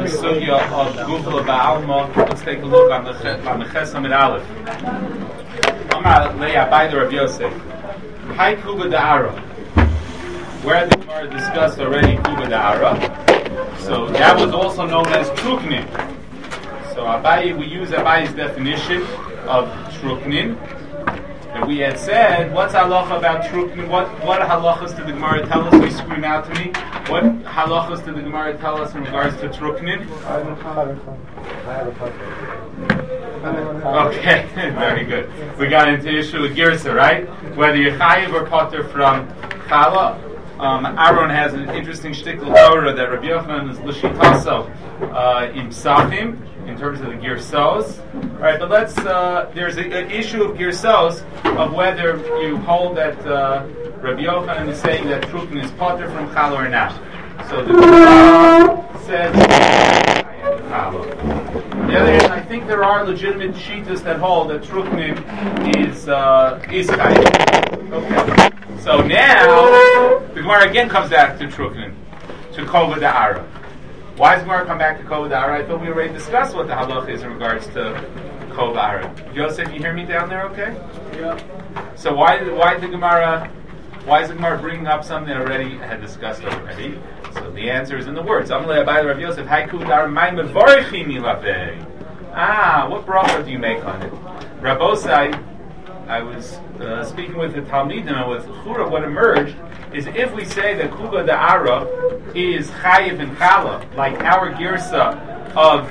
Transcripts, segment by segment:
the sugya of Gufla Ba'alma. Let's take a look on the Ches Amid Aleph. Amar Leia Baida Rav Yosef. Hai Kuba Da'ara. Where the Gemara discussed already Kuba Da'ara. So that was also known as Truknin. So Abaye, we use Abaye's definition of Truknin. And we had said, what's halacha about Truknin? What halachas did the Gemara tell us? You scream out to me. What halachas did the Gemara tell us in regards to Truknin? Okay, very good. We got into issue with Girsa, right? Whether you're chayiv or potter from Chala. Aaron has an interesting shtickle Torah that Rabbi Yochanan is l'shitaso in Psachim in terms of the Girsos. All right, but let's. There's an issue of Girsos of whether you hold that Rabbi Yochanan is saying that Truknin is potter from Chala or not. So the Gemara says Chala. On the other hand, I think there are legitimate shitas that hold that Truknin is chayiv. Okay. So now, the Gemara again comes back to Truknin, to Kova Da'ara. Why does the Gemara come back to Kova Da'ara? I thought we already discussed what the halach is in regards to Kova Da'ara. Yosef, you hear me down there okay? Yeah. So why is the Gemara bringing up something that already had discussed already? So the answer is in the words. Amalei Abayla Rav Yosef, Hai Kova Da'ara, Mai Mevorchi Milavei. What bracha do you make on it? Rabbosai, I was speaking with the Talmidim and with Chura. What emerged is if we say that Kuba Da'ara is Chayiv and Chala, like our Girsa of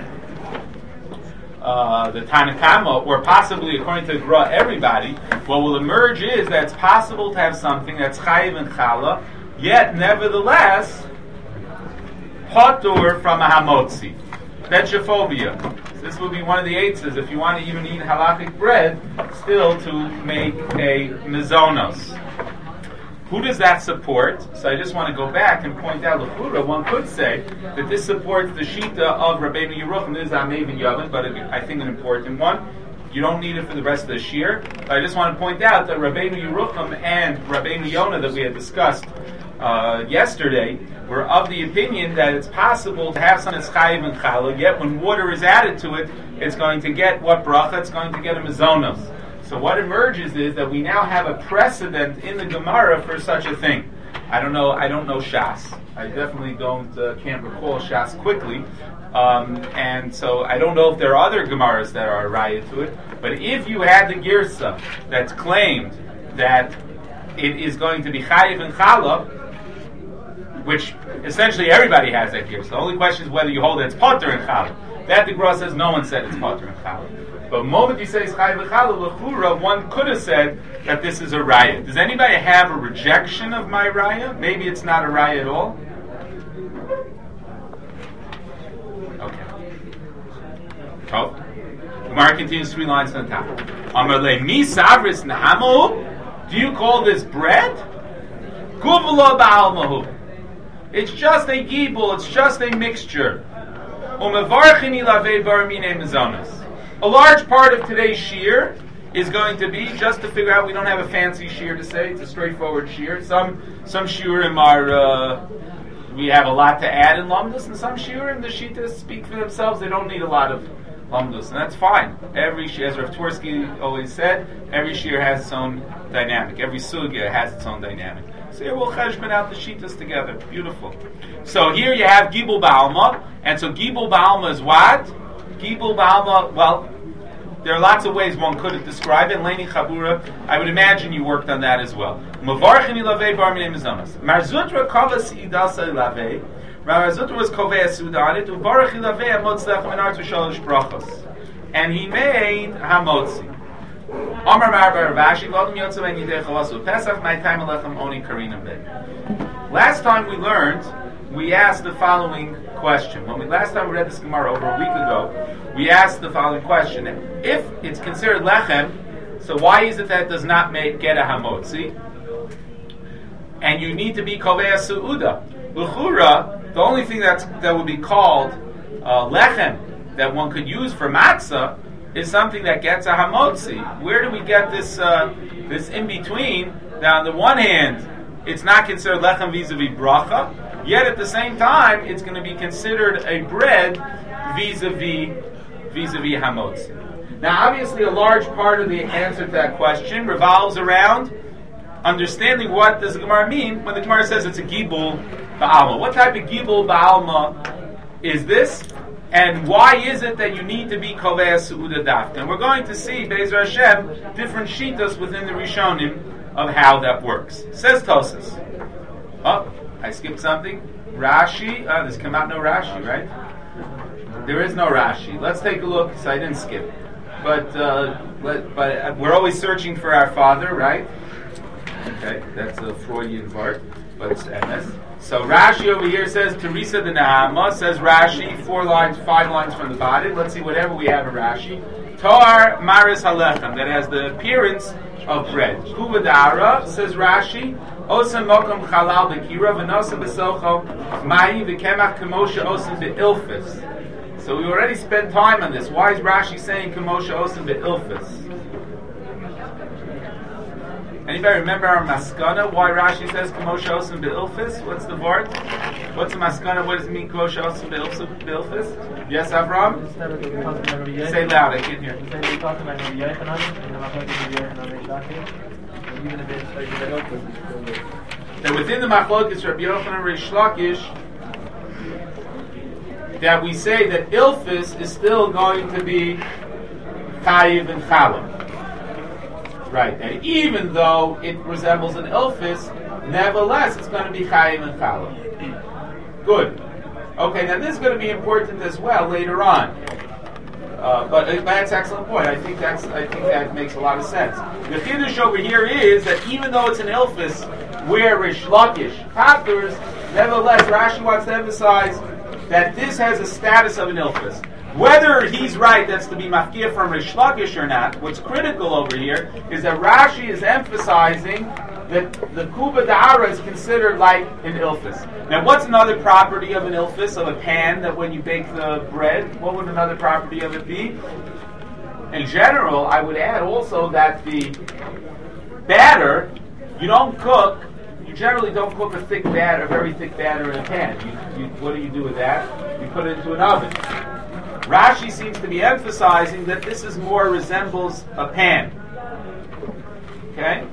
the Tanakama, or possibly according to Gra, everybody, what will emerge is that it's possible to have something that's Chayiv and Chala, yet nevertheless Patur from a Hamotzi. Vetrophobia. This will be one of the eitzes if you want to even eat halachic bread, still to make a mizonos. Who does that support? So I just want to go back and point out l'chura. One could say that this supports the shita of Rabbeinu Yerucham. This is Amev and Yavin, but I think an important one. You don't need it for the rest of the shir. But I just want to point out that Rabbeinu Yerucham and Rabbeinu Yonah that we had discussed yesterday were of the opinion that it's possible to have something that's chayiv and chala, yet when water is added to it, it's going to get what bracha? It's going to get a mizonos. So what emerges is that we now have a precedent in the Gemara for such a thing. I don't know Shas. I definitely can't recall Shas quickly. And so I don't know if there are other Gemaras that are a raya to it. But if you had the Girsa that's claimed that it is going to be chayiv and chala, which essentially everybody has that Girsa. The only question is whether you hold that it's potter and chala. That the Gemara says no one said it's potter and chala. But the moment you say it's chayiv and chala, l'chura, one could have said that this is a raya. Does anybody have a rejection of my raya? Maybe it's not a raya at all? Okay. Oh. Gemara continues 3 lines on the top. Amar le mi savris nahamu. Do you call this bread? Guvla ba'almahu. It's just a gibel, it's just a mixture. A large part of today's shir is going to be just to figure out, we don't have a fancy shir to say, it's a straightforward shir. Some shiurim are, we have a lot to add in lamdus, and some shiurim, the shitas speak for themselves, they don't need a lot of lamdus, and that's fine. Every shir, as Rav Tversky always said, every shir has its own dynamic, every sugya has its own dynamic. So here we'll cheshbon out the shitas together. Beautiful. So here you have Gibul Ba'alma, and so Gibul Ba'alma is what? Gibul Ba'alma, well, there are lots of ways one could describe it. Leni Chabura, I would imagine you worked on that as well. Mavarchini lavei bar minei mizonos. Marzutra kavas idasa lavei. Marzutra was kovei sudanit. Uvarchi lavei amotz lechem and artu shalosh brachos. And he made hamotzi. Amar Marbar Ravashi, V'adam Yotzav and Yidei Chalasu Pesach, my time alechem oni karinam bed. Last time we learned, we asked the following question. Last time we read this Gemara over a week ago, we asked the following question. If it's considered lechem, so why is it that it does not get a hamotzi? And you need to be kovei su'uda. L'chura, the only thing that would be called lechem, that one could use for matzah, is something that gets a hamotzi. Where do we get this in between? Now, on the one hand, it's not considered lechem vis-a-vis bracha, Yet at the same time, it's going to be considered a bread vis-a-vis hamotzi. Now, obviously, a large part of the answer to that question revolves around understanding what does the Gemara mean when the Gemara says it's a gibul ba'alma. What type of gibul ba'alma is this? And why is it that you need to be kovei su'uda dafka? And we're going to see, Be'ezer Hashem, different shitas within the Rishonim of how that works. Says Tosas. Oh, I skipped something. Rashi. There's come out no Rashi, right? There is no Rashi. Let's take a look. So I didn't skip. But we're always searching for our father, right? Okay, that's a Freudian part, but it's MS. So Rashi over here says, Teresa the Nahama, says Rashi, 5 lines from the bottom. Let's see whatever we have in Rashi. Toar Maris Halechem, that has the appearance of bread. Kuvadara, says Rashi, Osam Mokom Chalal Bekira, Venosa Besocho, Ma'i V'kemach Kamosha Osam Be'ilfis. So we already spent time on this. Why is Rashi saying Kamosha Osam Be'ilfis? Anybody remember our maskana? Why Rashi says Kamosha Osam Be'ilfis? What's the word? What's the maskana? What does it mean Kamosha Osam Be'ilfis? Yes, Avram? Say loud, I can't hear. That within the Machlokes Rabbi Yochanan and Reish Lakish, that we say that Ilfis is still going to be Chayiv and Challah. Right, and even though it resembles an Ilfis, nevertheless it's going to be Chayiv and Challah. Good. Okay, now this is going to be important as well later on. But that's an excellent point. I think that makes a lot of sense. The chiddush over here is that even though it's an Ilfis where Rish Lakish patters, nevertheless Rashi wants to emphasize that this has a status of an Ilfis. Whether he's right, that's to be mafkir from Rish Lakish or not, what's critical over here is that Rashi is emphasizing that the kuba da'ara is considered like an ilfis. Now, what's another property of an ilfis, of a pan, that when you bake the bread, what would another property of it be? In general, I would add also that the batter, you generally don't cook a very thick batter in a pan. What do you do with that? You put it into an oven. Rashi seems to be emphasizing that this more resembles a pan. Okay?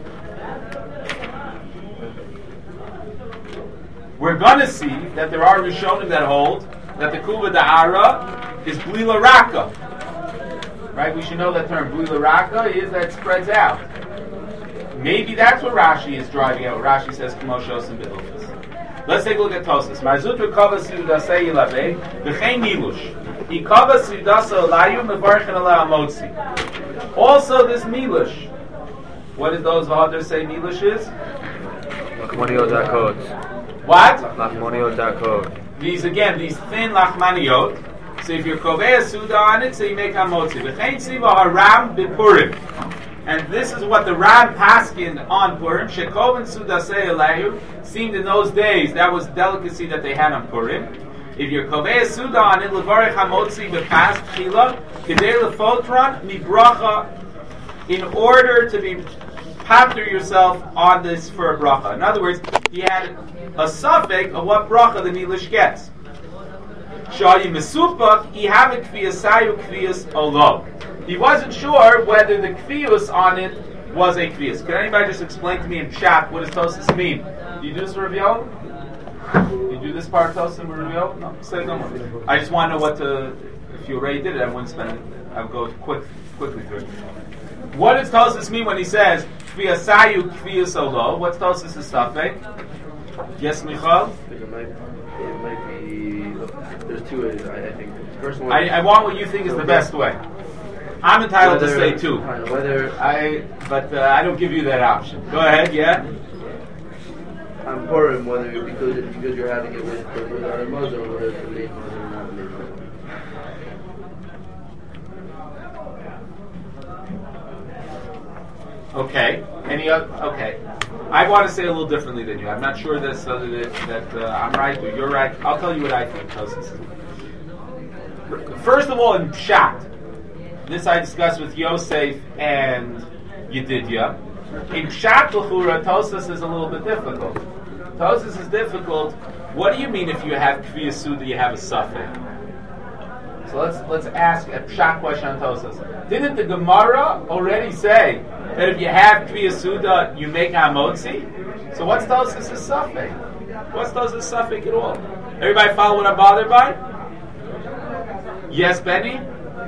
We're going to see that there are Rishonim that hold that the Kuba Da'ara is Blila Raka. Right? We should know that term. Blila Raka is that it spreads out. Maybe that's what Rashi is driving at. Rashi says, K'moshos and B'ilfis. Let's take a look at Tosas. Marzutra kava sudasei ilabe, v'chein milush. Ikava sudasa olayu mevarchen ala amotzi. Also this milush. What did those V'hadar say milush is? Lachmaniot dakot. What? Lachmaniot dakot. These thin lachmaniot. So if you're kovei a suda on it, so you make amotzi. V'chein tziva haram b'purim. And this is what the Ram paskined on Purim. Shekov and Sudasei Elayu seemed in those days that was delicacy that they had on Purim. If you're Kovei Suda on it, Levarech Hamotzi b'pas Tchila, Kedei Lefotran Mibracha, in order to be pater yourself on this for a bracha. In other words, he had a suffix of what bracha the Milish gets. Shali Mesupak, he have a Kvias Sayu Kvias Olo. He wasn't sure whether the kfiyus on it was a kfiyus. Can anybody just explain to me in chat what does Tosas mean? Do you do this for Rav? Do you do this part of Tosas and Rav? No, say no more. I just want to know if you already did it, I wouldn't spend it. I would go quickly through it. What does Tosas mean when he says kfiyasayu kfiyus olo? What's Tosas' stuff, eh? Yes, Michal? It might be. There's two ways. I think. First one. I want what you think is the best way. I'm entitled to say two. But I don't give you that option. Go ahead, yeah? I'm Purim, whether because you're having it with our mother or whether it's the late mother or not the late mother. Okay. Any other? Okay. I want to say a little differently than you. I'm not sure that I'm right or you're right. I'll tell you what I think. First of all, in Pshat, this I discussed with Yosef and Yedidya. In Pshat L'chura, Tosas is a little bit difficult. Tosas is difficult What do you mean if you have Kviya Suda, you have a suffix? So let's ask a pshat question on Tosas. Didn't the Gemara already say that if you have Kviya Suda, you make Hamotzi? So what's Tosas' suffix? What's Tosas' suffix at all? Everybody follow what I'm bothered by? Yes, Benny?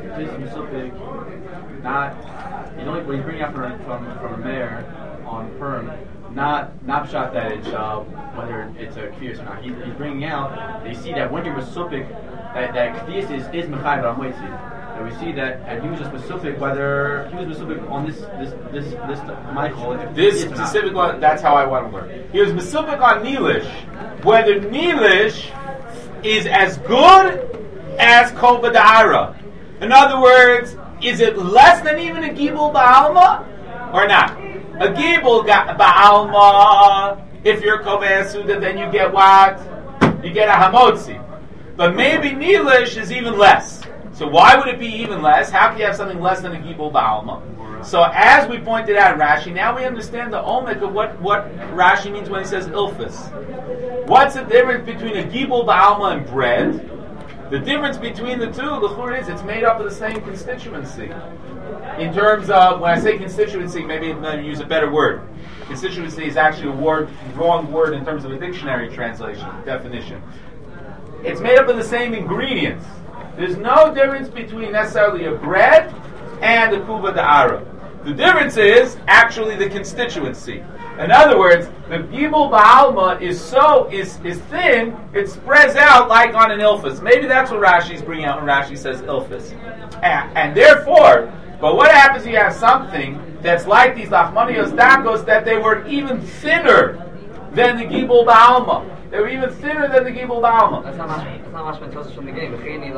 Not, he's only when he's bringing out from a mayor on Purim, not shot that it's whether it's a kfiyas or not. He's bringing out. They see that when you're mesupik, that kfiyas is mechayiv ramoitzi. And we see that, and he was just mesupik whether he was mesupik on this Michael. This specific one. That's how I want to work. He was mesupik on Nilish, whether Nilish is as good as Kol B'Da'ara. In other words, is it less than even a Gibul Ba'alma or not? A Gibul Ba'alma, if you're Kol B'Asuda, then you get what? You get a Hamotzi. But maybe Nilish is even less. So why would it be even less? How can you have something less than a Gibul Ba'alma? So as we pointed out in Rashi, now we understand the omek of what Rashi means when he says ilfis. What's the difference between a Gibul Ba'alma and bread? The difference between the two, l'chur, is it's made up of the same constituency. In terms of, when I say constituency, maybe I'll use a better word. Constituency is actually wrong word in terms of a dictionary translation, definition. It's made up of the same ingredients. There's no difference between necessarily a bread and a kuba da'ara. The difference is actually the constituency. In other words, the Gibul Ba'alma is thin, it spreads out like on an ilfis. Maybe that's what Rashi's bringing out when Rashi says ilfis. And therefore, but what happens if you have something that's like these Lachmanios Dakos, that they were even thinner than the Gibul Ba'alma? They were even thinner than the Gibul Ba'alma. That's not much when from the game.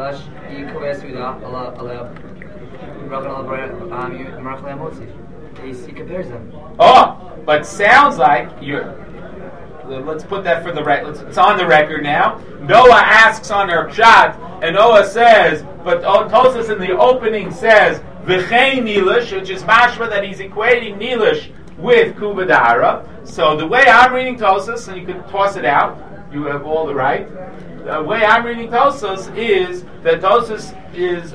He compares them. Oh, but sounds like you're. Let's put that for the record. It's on the record now. Noah asks on her pshat, and Noah says, but Tosas in the opening says v'chein nilish, which is mashma that he's equating nilish with kuba da'ara. So the way I'm reading Tosas, and you can toss it out, you have all the right. The way I'm reading Tosas is that Tosas is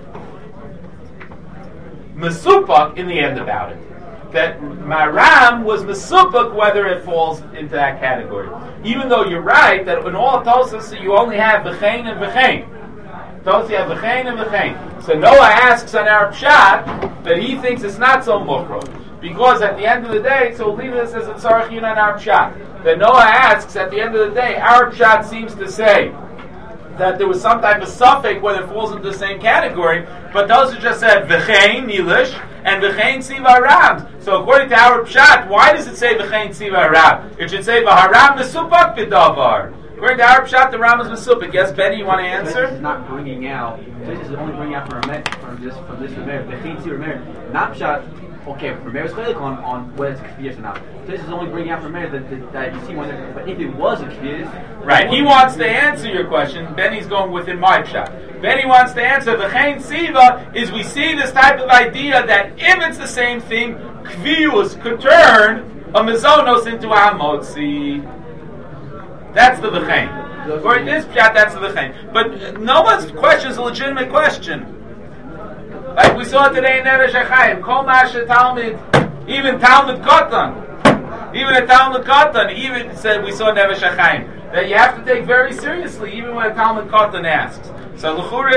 Mesupak in the end about it. That Maram was Mesupak whether it falls into that category. Even though you're right that in all Tosas you only have V'chein and V'chein. Tosas you have V'chein and V'chein. So Noah asks on our Pshat that he thinks it's not so mukro. Because at the end of the day, so we'll leave this as a tzarech yun on our Pshat. That Noah asks at the end of the day, our Pshat seems to say that there was some type of suffix whether it falls into the same category, but those who just said v'chein nilish and v'chein tziva ram. So according to our pshat, why does it say v'chein tziva ram? It should say v'haram mesupak b'davar. According to our pshat, the ram is mesupak. Yes, Benny, you want to answer? This is not bringing out. This is only bringing out from this remer. V'chein tziva remer. Not pshat. Okay, remer is chaylik on whether it's kfiyas or not. This is only bringing out from remer that you see when. But if it was a kfiyas. Right, he wants to answer your question. Benny's going within my shot. Benny wants to answer the Chain Siva is we see this type of idea that if it's the same thing, Kvius could turn a Mizonos into a Hamotzi. That's the V'chein. For this shot, that's the V'chein. But Noah's question is a legitimate question. Like we saw today in Nevesh HaChaim, Kol Masha Talmud, even Talmud Kotan. Even a Talmud Kotan, even said we saw Nevesh HaChaim, that you have to take very seriously, even when a Talmud Kotan asks. So l'chura,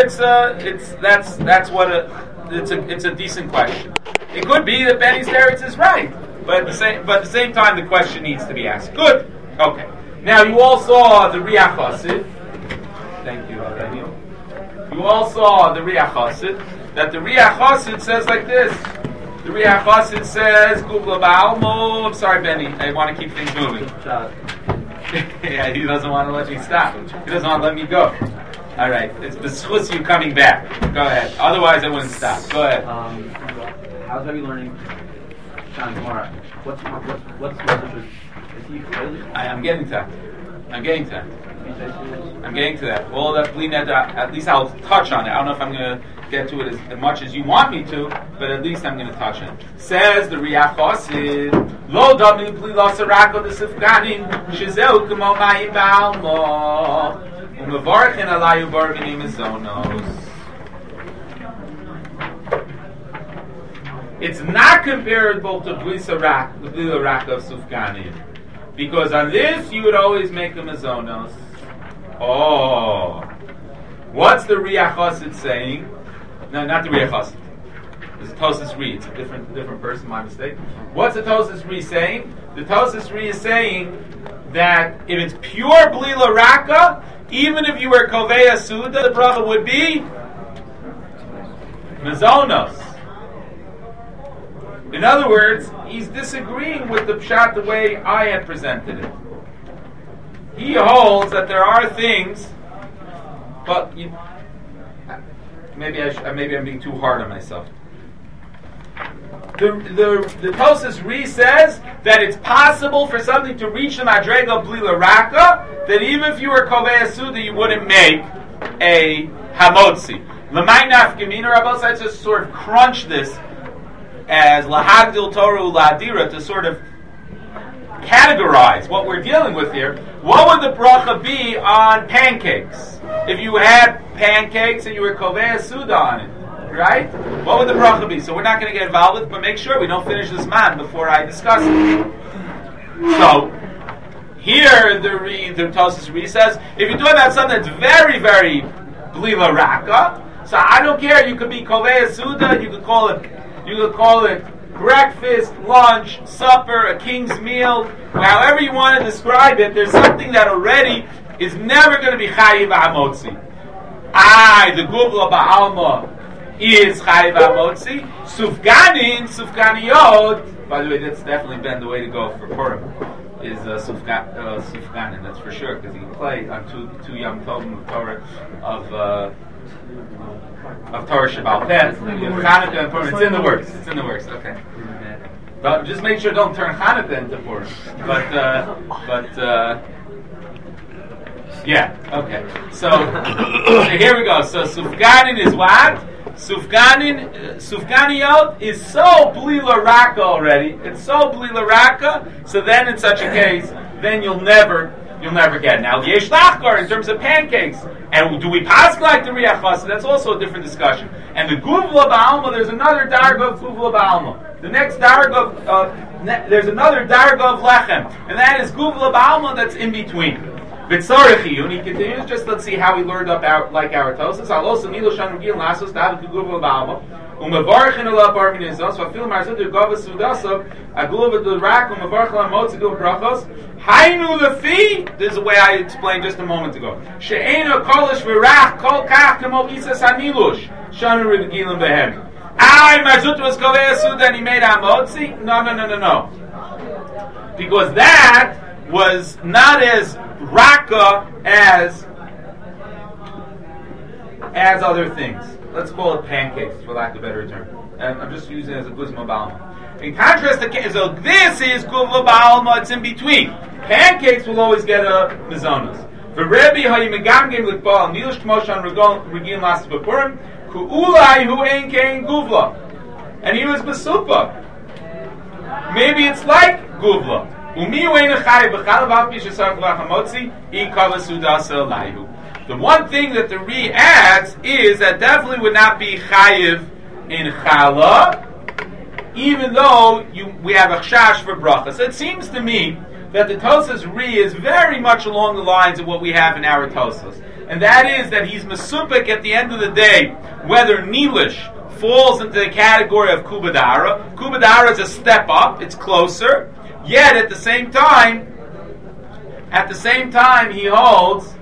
it's a decent question. It could be that Benny's teretz is right, but at the same time, the question needs to be asked. Good. Okay. Now you all saw the Riach Hasid. Thank you, Daniel. You all saw the Riach Hasid. That the Riach Hasid says like this. The Riach Hasid says, Kubla Ba'almo. I'm sorry, Benny. I want to keep things moving. Yeah, he doesn't want to let me stop. He doesn't want to let me go. All right. It's the schus you coming back. Go ahead. Otherwise, I wouldn't stop. Go ahead. How's Rebbe learning Shan Gemara? What's the is he I'm getting to that. I'm getting to that. All that, at least I'll touch on it. I don't know if I'm going to get to it as much as you want me to, but at least I'm going to touch it. Says the Riach Chosid, Lo Dami Bli Lasarako Desifganin, Shizeu Kamo Mai Ba'almo, Umevarchin Alayu Bargani Mizonos. It's not comparable to Bli Larak of Sufganin, because on this you would always make a Mizonos. Oh. What's the Riach Chosid saying? No, not the Riach Chosid. It's a Tosas Ri. It's a different person, my mistake. What's the Tosas Ri saying? The Tosas Ri is saying that if it's pure Blila Raka, even if you were Koveya Suda, the bracha would be Mazonos. In other words, he's disagreeing with the Pshat the way I had presented it. He holds that there are things. But maybe I'm being too hard on myself. The Tosas Ri says that it's possible for something to reach the Madrega Blila Raka, that even if you were Koveya Suda, you wouldn't make a Hamotzi. L'maynaf Gemina Rabbi said to sort of crunch this as Lahagdil Toru Ladira to sort of categorize what we're dealing with here. What would the bracha be on pancakes? If you had pancakes and you were Koveya Suda on it, right? What would the bracha be? So we're not going to get involved with it, but make sure we don't finish this man before I discuss it. So, here the Tosas Ri says, if you're doing about something that's very, very Blila Raka, so I don't care, you could be Koveya Suda, you could call it breakfast, lunch, supper, a king's meal, however you want to describe it, there's something that already is never going to be Chayiv Hamotzi. The Gubla Ba'alma is Chayiv Hamotzi. Sufganiyot, by the way, that's definitely been the way to go for Purim, is Sufganin, that's for sure, because you can play on two Yom Tovim of Torah of Torah Shabbal Peh, Chanukah and Purim. It's in the works, okay. But just make sure don't turn Chanukah into Purim. But yeah, okay. So here we go. So Sufganin is what? Sufganiyot is so Blila Raka already. It's so Blila Raka. So then in such a case, then you'll never get it. Now, Yesh Lachkar, in terms of pancakes, and do we pass like the Riach Chosid? That's also a different discussion. And the Guvla Ba'alma, there's another Darga of Guvla Ba'alma. The next Darga there's another Darga of Lechem, and that is Guvla Ba'alma that's in between. V'tzorechiyun, he continues, just let's see how he learned up our Tosas. Alos Nilo Shan Rugil Nasos David Guvla Ba'alma. Umavarchin Allah Bar Minizos, Vafil Marzut Gava Sudasov, Agluva Durak, Umavarchin Motzi Gul Brachos. Hainu Lefi, this is the way I explained just a moment ago. She'ena Kolish Virach, Kol Kach Kamo Isas Hanilush, Shanu Rivigilim Behem. Marzut was Koveya Suda and he made Hamotzi? No. Because that was not as Raka as other things. Let's call it pancakes, for lack of a better term. And I'm just using it as a Guzma Ba'alma. In contrast to so this is Guzma Ba'alma, it's in between. Pancakes will always get a Mizonos. For Rebbe, how you megamgim with Baal, Nilish Kmoshan Regin Last Bapurim, Ku'ulai Hu Ein Kein Guvla. And he was Basupa. Maybe it's like Guvla. The one thing that the Ri adds is that definitely would not be chayiv in chala, even though we have a chash for bracha. So it seems to me that the Tosas Ri is very much along the lines of what we have in our Tosas, and that is that he's mesupik at the end of the day whether Nilish falls into the category of Kubadara. Kubadara is a step up; it's closer. Yet at the same time, he holds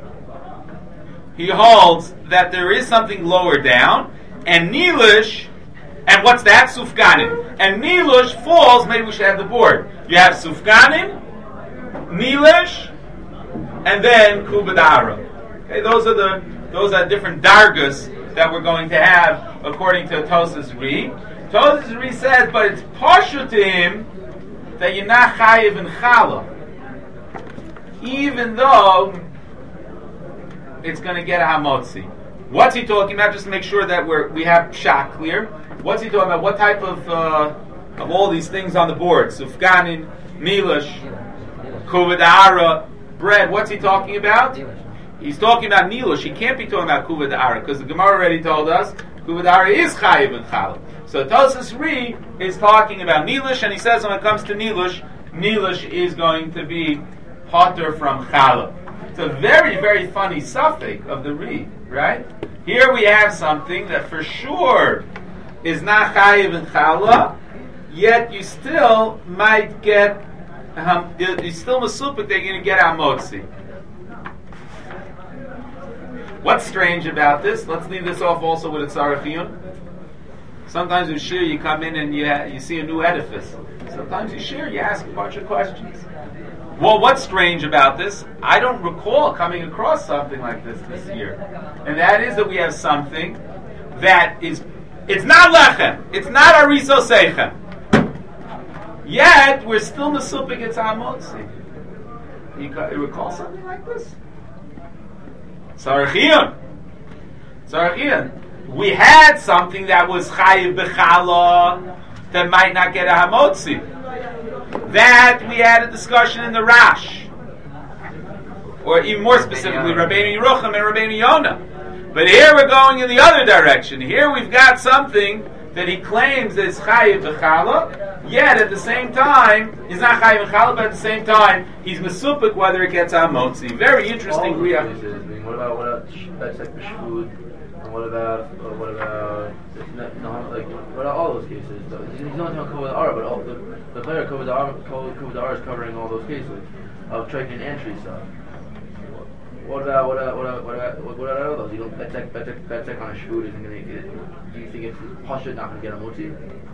that there is something lower down, and Nilish, and what's that? Sufganin. And Nilish falls, maybe we should have the board. You have Sufganin, Nilish, and then Kubadara. Okay, those are different dargas that we're going to have according to Tosas Ri. Tosas Ri says, but it's partial to him that you're not chayiv in chala, even though it's going to get a hamotzi. What's he talking about? Just to make sure that we have pshat clear. What's he talking about? What type of all these things on the board? Sufganin, Milash, Kuvadara, bread. What's he talking about? He's talking about Nilush. He can't be talking about Kuvadara because the Gemara already told us Kuvadara is Chayiv and Challah. So Tosas Ri is talking about Nilush, and he says when it comes to Nilush, Nilush is going to be Potter from Challah. It's a very, very funny suffix of the Ri, right? Here we have something that for sure is not Chayiv and Challah, yet you still might get, you still Masupik, they're going to get Amotzi. What's strange about this? Let's leave this off also with a Tzarechiyun. Sometimes with Shir you come in and you see a new edifice. Sometimes you Shir, you ask a bunch of questions. Well, what's strange about this? I don't recall coming across something like this year. And that is that we have something that is, it's not Lechem. It's not Ariso Seichem. Yet, we're still Mesupik it's Amotzi. You recall something like this? Tzarechiyun. We had something that was Chayiv B'Chala that might not get a Hamotzi. That we had a discussion in the Rash. Or even more specifically, Rabbeinu Yerucham and Rabbeinu Yonah. But here we're going in the other direction. Here we've got something that he claims is Chayiv B'Chala, yet at the same time, he's not Chayiv B'Chala, but at the same time, he's Mesupik whether it gets Hamotzi. Very interesting. What about that's like the shvud? And what about all those cases? He's not talking about Kavod but all the player Kavod is covering all those cases of Trikin and Trisa. What about all those? You don't bet on a shvud isn't going to get. Do you think if Pasha not going to get a moti?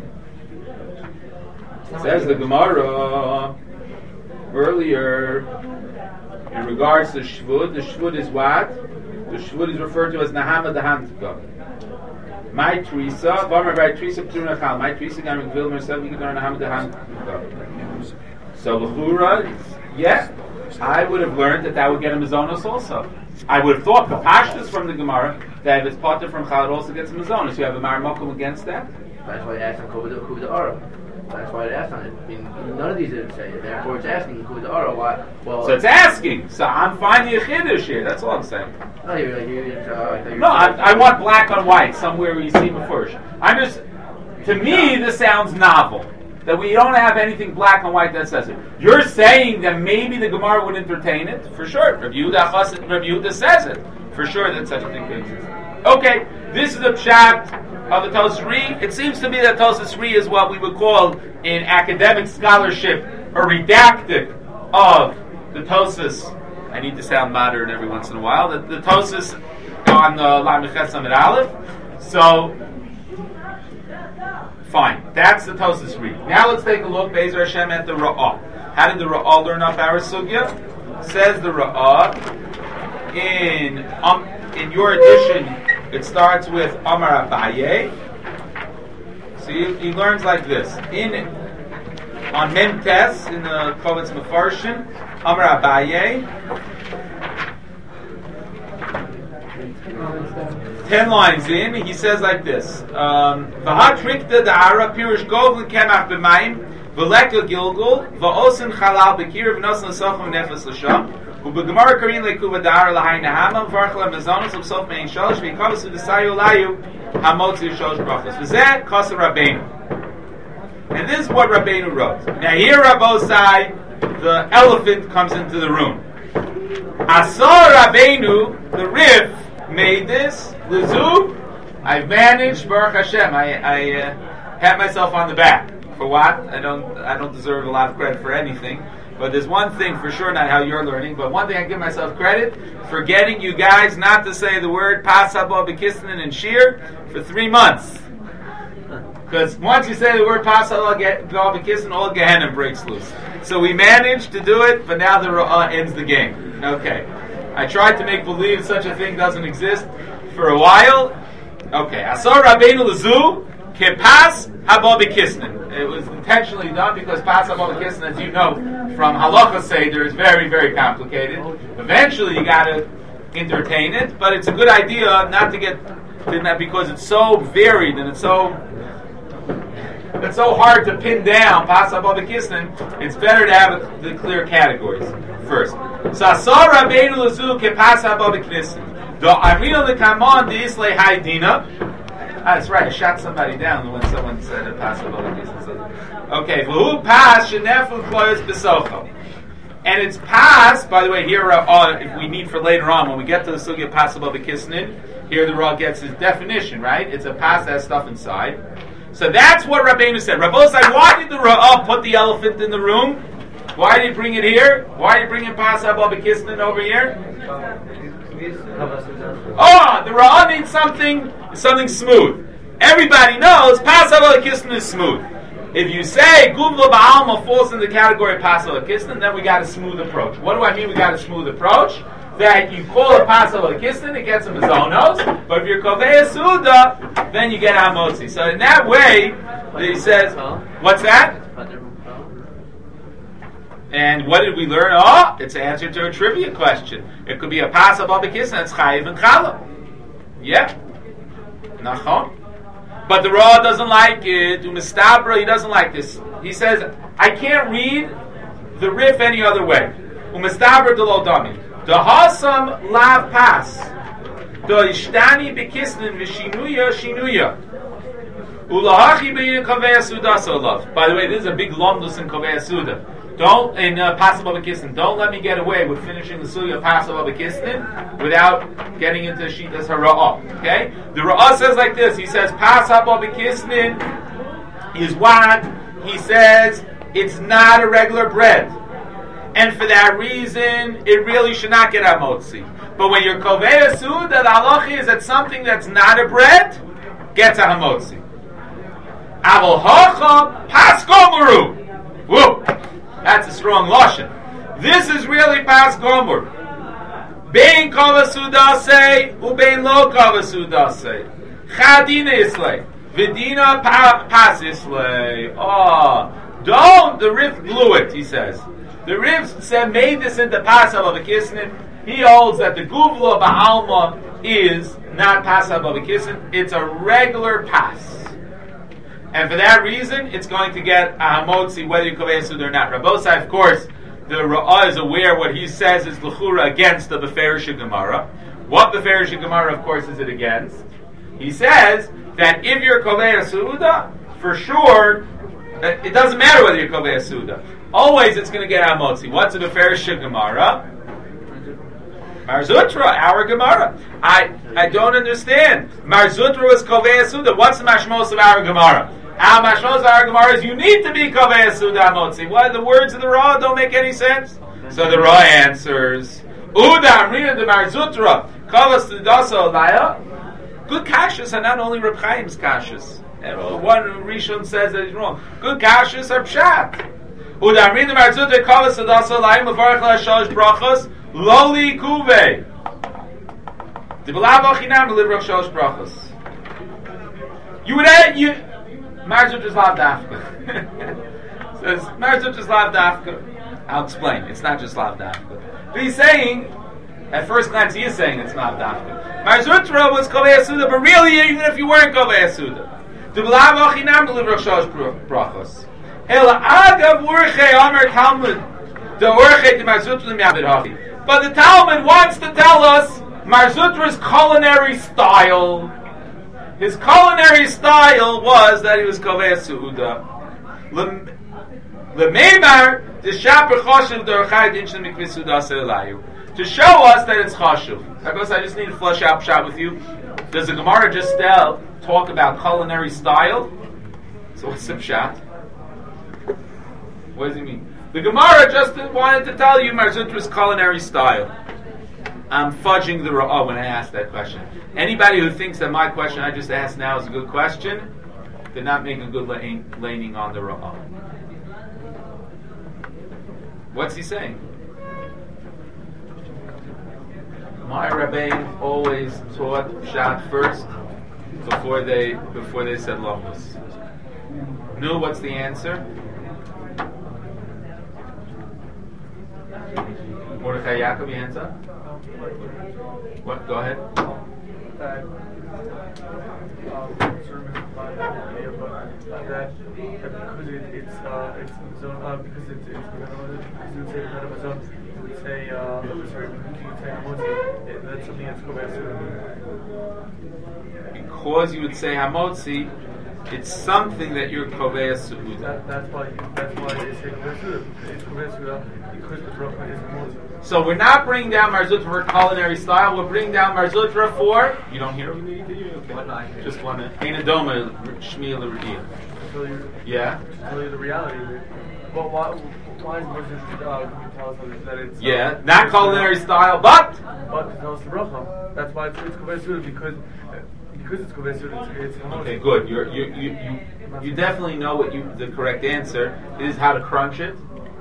Says the Gemara earlier. In regards to Shvud, the Shvud is what? The Shvud is referred to as Nahama Dahantika. My Teresa, Vamar by Teresa Ptunachal, my Teresa Gaming Vilmer said we could learn Nahama Dahantika. So L'chura, yeah, I would have learned that would get a Mazonos also. I would have thought the Pashtas from the Gemara that if it's Potter from Chal, it also gets a Mazonos. You have a Marimokum against that? That's why I asked him Kuva the Ara. That's why it asked on it. I mean, none of these didn't say it. Therefore, it's asking Kuva the Ara why. Well, so it's asking. So I'm finding a chiddush here. That's all I'm saying. I want black on white somewhere where you see before. I'm just. To me, this sounds novel. That we don't have anything black and white that says it. You're saying that maybe the Gemara would entertain it? For sure. Rabbi Yehuda says it. For sure that such a thing could exist. Okay, this is a pshat of the Tosas Ri. It seems to me that Tosas Ri is what we would call in academic scholarship a redacted of the Tosas. I need to sound modern every once in a while. The Tosas on Lamed Ches Amud Aleph. So, fine. That's the Tosas Ri. Now let's take a look, Be'ezer Hashem, at the Ra'ah. How did the Ra'ah learn up our sugya? Says the Ra'ah in your edition. It starts with Amar Abaye. So he learns like this. On Memtes, in the Kovetz Mefarshin, Amar Abaye. 10 lines in, he says like this. V'hat rikta da'ara pirush govlin kemach b'mayim v'leka gilgul v'osin chalal b'kir v'nosin l'sochim nefes l'sham U'b'gemara karin le'kuva da'ara l'hai nahama v'archla mezonos l'sof mein shalosh v'yikavasu d'sayu layu hamotzi shalosh brachos v'zeh kasa Rabbeinu. And this is what Rabbeinu wrote. Now here Rabbosai, the elephant comes into the room. Asar Rabbeinu, the Rif, made this. L'zu, I've managed, Baruch Hashem. I pat myself on the back. For what? I don't deserve a lot of credit for anything. But there's one thing for sure, not how you're learning, but one thing I give myself credit for getting you guys not to say the word Pasabah B'Kisnin and Shir for 3 months. Because once you say the word Pasabah B'Kisnin, all Gehenna breaks loose. So we managed to do it, but now the Ra'ah ends the game. Okay. I tried to make believe such a thing doesn't exist for a while. Okay. Asar Rabbeinu L'zu Kepas Haba B'Kisnin. It was intentionally done because Pas Haba B'Kisnin, as you know, from Halacha Seder is very, very complicated. Eventually you got to entertain it, but it's a good idea not to get to that because it's so varied and it's so hard to pin down Pasa Baba Kisnin. It's better to have the clear categories first. Sasar Rabbeinu Lazu ke Pasa Baba Kisnin. Do Arino the Kamon the Isle Haidina. That's right. I shot somebody down when someone said a Pasa Baba Kisnin. Okay, V'hu Pas Shenefu Kloyos Besocho. And it's pas, by the way, here, if we need for later on, when we get to the Sugya Pas Baba Kisnin, here the Ra gets his definition, right? It's a pas that has stuff inside. So that's what Rabbeinu said. Rabbeinu said, why did the Ra put the elephant in the room? Why did he bring it here? Why did he bring in Pas Baba Kisnin over here? Oh, the Ra needs something smooth. Everybody knows Pas Baba Kisnin is smooth. If you say Guvla Ba'alma falls in the category of Pasal Kisnin, then we got a smooth approach. What do I mean we got a smooth approach? That you call it Pasal Kisnin, it gets some Zonos, but if you're Kovei Suda, then you get Hamotzi. So in that way, he says, what's that? And what did we learn? Oh, it's an answer to a trivia question. It could be a Pasal Kisnin, it's Chayiv and Chala. Yeah. Nachon. But the Ra doesn't like it. Umistabra, he doesn't like this. He says, I can't read the Rif any other way. Umistabra delo dami. The Hasam lav pas. The Ishtani bekisnin v'shinuya shinuya. Ulahachi beyin kaveh suda solav. By the way, this is a big lomdus in kaveh suda. Don't, in Pasal Baba Kisnin, don't let me get away with finishing the Sugya of Pasal Baba Kisnin without getting into Shitas Hara'ah. Okay? The Ra'ah says like this. He says, Pasal Baba Kisnin is what? He says, it's not a regular bread. And for that reason, it really should not get Hamotzi. But when you're Kovei Suda, the halacha is that something that's not a bread gets a Hamotzi. Avol Hocha Pas Gomeru. Whoa! That's a strong lashon. This is really pas gomer. Bein kava sudase, ubein lo kava sudase. Chadina islay, vidina pas islay. Oh, don't. The Rif blew it. He says. The Rif said made this into pasal of a kisnin. He holds that the guvla ba'alma is not pasal of a kisnin. It's a regular pas. And for that reason, it's going to get a hamotzi whether you kovei sud or not. Rabbosai, of course, the Ra'ah is aware what he says is l'chura against the Beferish Gemara. What Beferish Gemara, of course, is it against? He says that if you're kovei suda, for sure, it doesn't matter whether you're kovei suda. Always, it's going to get a hamotzi. What's a Beferish Gemara? Marzutra, our Gemara. I don't understand. Marzutra was kovei suda. What's the mashmos of our Gemara? Our mashmos of our Gemara is you need to be kovei suda motzi. What? The words of the Ra don't make any sense. So the Ra answers, Uda amrina de Marzutra kavas sudaso laya. Good kashas are not only Reb Chaim's kashas. One Rishon says that it's wrong. Good kashas are pshat. Uda amrina de Marzutra kavas sudaso laya mevarach la shalosh brachos. Loli kuve. The belav ochinam deliver shalosh brachos. You would add you. Marzut is lav dafka. Says Marzut is lav dafka. I'll explain. It's not just lav dafka. But he's saying, at first glance, he is saying it's lav dafka. Marzutra was kovei suda, but really, even if you weren't kovei suda, the belav ochinam deliver shalosh brachos. El agav urche Amar Talmud. The urche the Marzutra miyabed hachi. But the Talmud wants to tell us Marzutra's culinary style. His culinary style was that he was kovei suda. L'meimar the shaper chashuv derechai dinshin mikveh suda se'elayu. To show us that it's chashuv. I just need to flesh out pshat with you. Does the Gemara just talk about culinary style? So what's the pshat? What does he mean? The Gemara just wanted to tell you Marzutra's culinary style. I'm fudging the Ra'ah when I ask that question. Anybody who thinks that my question I just asked now is a good question, did not make a good laning on the Ra'ah. What's he saying? My Rabbein always taught Pshat first before they said Lomos. No, what's the answer? Mordechai Yaakov, you hands up? What? Go ahead. That Because you would say hamotzi, it's something that you're kovei suda. that's why they say it's because the bracha is hamotzi. So we're not bringing down Mar Zutra for culinary style. We're bringing down Mar Zutra for. You don't hear me? Okay. Just one minute. Ein adoma shmiel l'riyah. Yeah. Tell you the reality of it. But why is Muslim can you tell us that it's Yeah, not culinary style, but to tell us the bracha. That's why it's kovei suda because it's kovei suda. It's hamotzi. okay, good. You definitely know what the correct answer is. How to crunch it.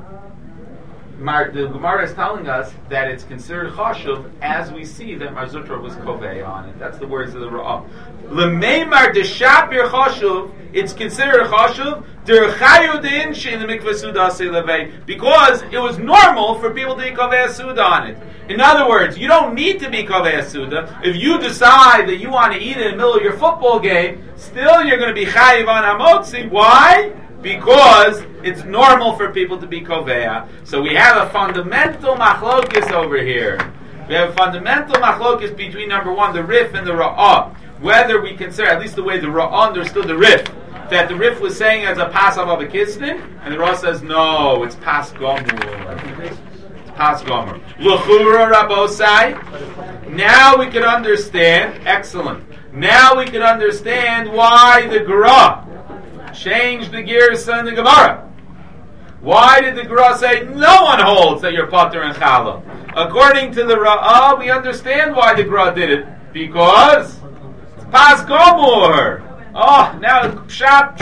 The Gemara is telling us that it's considered chashuv as we see that Mar Zutra was kovei on it. That's the words of the Ra'ah. L'meimar d'shapir chashuv, it's considered chashuv d'erchayu de'inshi in the mikveh suda levei, because it was normal for people to be kovei suda on it. In other words, you don't need to be kovei suda. If you decide that you want to eat it in the middle of your football game, still you're going to be chayiv on hamotzi. Why? Because it's normal for people to be koveya. So we have a fundamental machlokis over here. We have a fundamental machlokis between number one, the Rif and the Ra'ah. Whether we consider, at least the way the Ra'ah understood the Rif, that the Rif was saying as a pas of a kistin, and the Ra'ah says, no, it's pas gomur. It's pas gomur. L'chura rabosai. Now we can understand, excellent. Now we can understand why the Gra changed the gears in the Gemara. Why did the Gra say no one holds that you're pater and challah? According to the Ra'ah, we understand why the Gra did it. Because it's pas gomur. Oh, now pshat.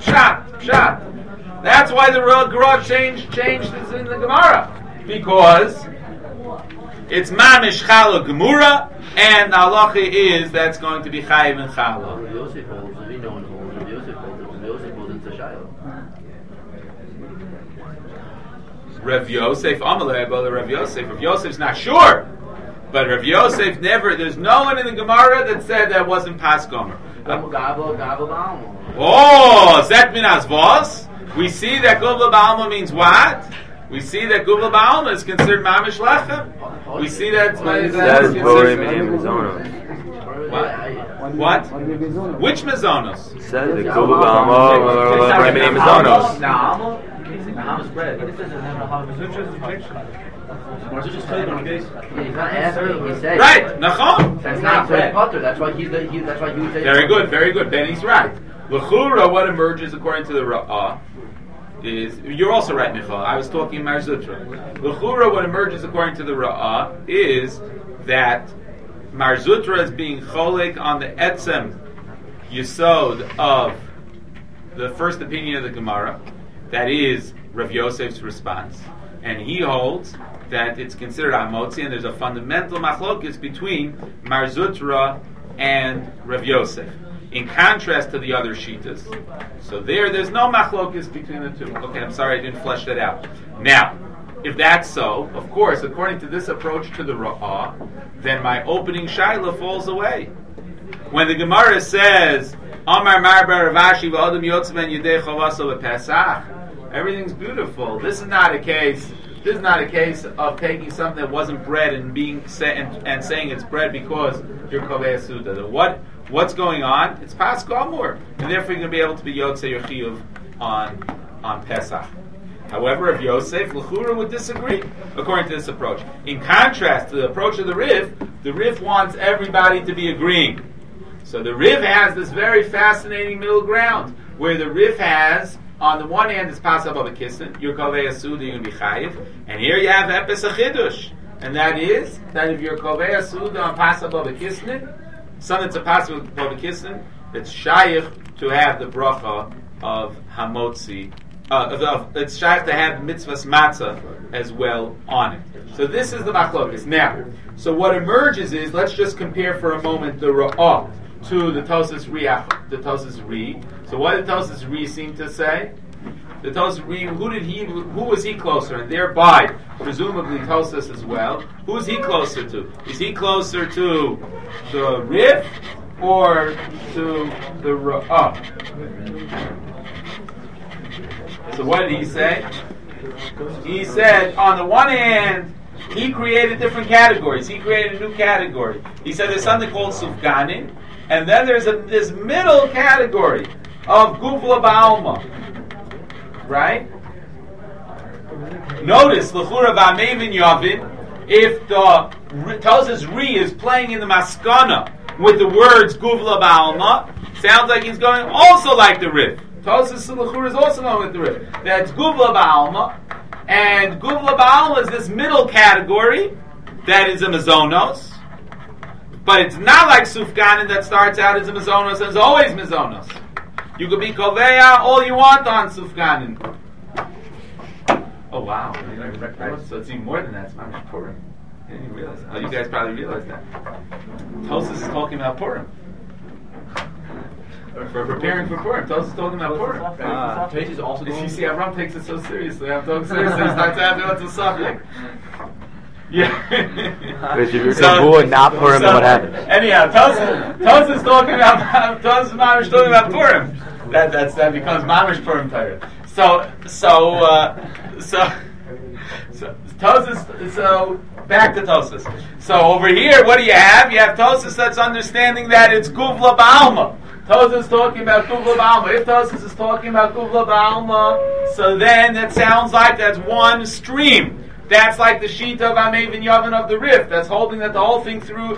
That's why the Gra changed this in the Gemara. Because it's mamish challah gemura, and the halacha is that's going to be chayiv and challah. Rav Yosef, Amalei, but Rav Yosef. Rav Yosef's not sure, but Rav Yosef never. There's no one in the Gemara that said that wasn't pas gomer. Oh, Zet min azvos. We see that gubla ba'alma means what? We see that gubla ba'alma is considered mamish lechem. We see that That's Borim and Mizonos. What? Which mezonos? Says the Gubba Ba'alma Borim and Mizonos. Nahama's bread. He's not asking. He's saying. Right, nachon. That's not bread. Potter. That's why he would say. Very good. Benny's right. L'chura, what emerges according to the Ra'ah is, you're also right, Michal. I was talking Mar Zutra. L'chura, what emerges according to the Ra'ah is that Mar Zutra is being cholek on the etzem yisod of the first opinion of the Gemara. That is Rav Yosef's response, and he holds that it's considered hamotzi, and there's a fundamental machlokis between Mar Zutra and Rav Yosef, in contrast to the other shitas. So there's no machlokis between the two. Okay, I'm sorry I didn't flesh that out. Now, if that's so, of course, according to this approach to the Ra'ah, then my opening shaila falls away. When the Gemara says Amar Marbar Ravashi v'Adam Yotzman Yidei Chavaso v'Pesach, everything's beautiful. This is not a case of taking something that wasn't bread and and saying it's bread because you're kovei suda. What's going on? It's pas gomur, and therefore you're going to be able to be yotzei your chiyuv on Pesach. However, if Yosef l'chura would disagree according to this approach. In contrast to the approach of the Rif wants everybody to be agreeing. So the Rif has this very fascinating middle ground where the Rif has, on the one hand, it's pas abba kissin, you're kovei suda, you're going to be chayiv, and here you have epes achidush, and that is that if you're kovei suda on pas abba kissin, something that's a pas abba kissin, it's shayich to have the bracha of hamotzi. It's shayich to have mitzvahs matzah as well on it. So this is the machlokes. Now, so what emerges is, let's just compare for a moment the Ra'ah to the Tosas Ri. So what did Tosas Ri seem to say? the Tosas who was he closer, and thereby presumably Tosas as well. Who is he closer to? Is he closer to the Rif or to the Ra'ah? So what did he say? He said, on the one hand, he created different categories. He created a new category. He said there's something called Sufganin, and then there's this middle category of Guvla Ba'alma. Right? Notice, L'chura V'amevin Yavin, if the Tosas Ri is playing in the Maskana with the words Guvla Ba'alma, sounds like he's going also like the Rif. Tosas L'chura is also going with the Rif. That's Guvla Ba'alma, and Guvla Ba'alma is this middle category that is a Mazonos, but it's not like Sufganin that starts out as a Mazonos and is always Mazonos. You could be Koveya all you want on Sufganin. Oh wow. So it's even more than that. It's Mamish Purim. I didn't even realize that. Oh, you guys probably realize that. Tosas is talking about Purim. For preparing for Purim. Tosas is talking about Purim. Tosas also If you see Avram takes it so seriously, I'm talking seriously, he starts asking what's the subject. Yeah. If you're Tabu and not Purim, then what happens? Anyhow, Tosas is talking about Tosas Mamish talking about Purim. That becomes Mamish Purim Torah. So Tosas. So back to Tosas. So over here, what do you have? You have Tosas that's understanding that it's Guvla Ba'alma. Tosas is talking about Guvla Ba'alma. If Tosas is talking about Guvla Ba'alma, so then that sounds like that's one stream. That's like the sheet of Amevin Yavin of the Rif. That's holding that the whole thing through.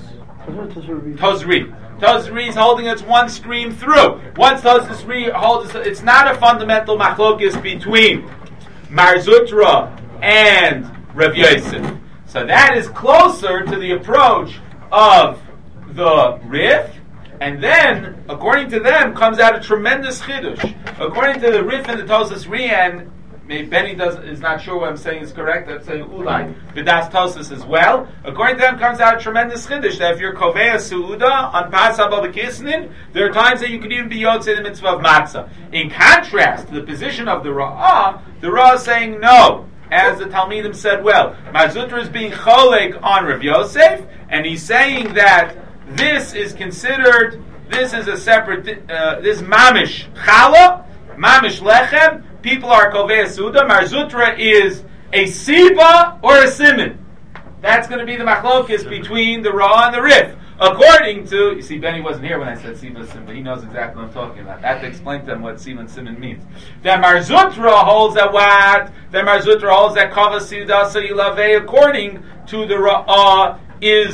Tosri. Tosri is holding its one stream through. Once Tosri holds, it's not a fundamental machlokis between Mar Zutra and Rav Yosef. So that is closer to the approach of the Rif. And then, according to them, comes out a tremendous chidush. According to the Rif and the Tosas Ri, and maybe Benny is not sure what I'm saying is correct. I'm saying Ulai, Vidas Tosas as well. According to them, comes out a tremendous chiddush that if you're Koveya Su'uda on Pasab of Kisnin, there are times that you could even be Yotzei the mitzvah of Matzah. In contrast to the position of the Ra'ah is saying no, as the Talmidim said well. Marzutra is being Cholek on Rav Yosef, and he's saying that this is considered, this is a separate, this Mamish Chala, Mamish Lechem. People are Koveya Suda. Marzutra is a Siba or a Siman. That's going to be the machlokis between the Ra and the Rif. According to, you see, Benny wasn't here when I said Siba and Siman, but he knows exactly what I'm talking about. I have to explain to him what Siba and Siman means. That Marzutra holds that what? That Marzutra holds that Kava Suda Sayilave, according to the Ra, is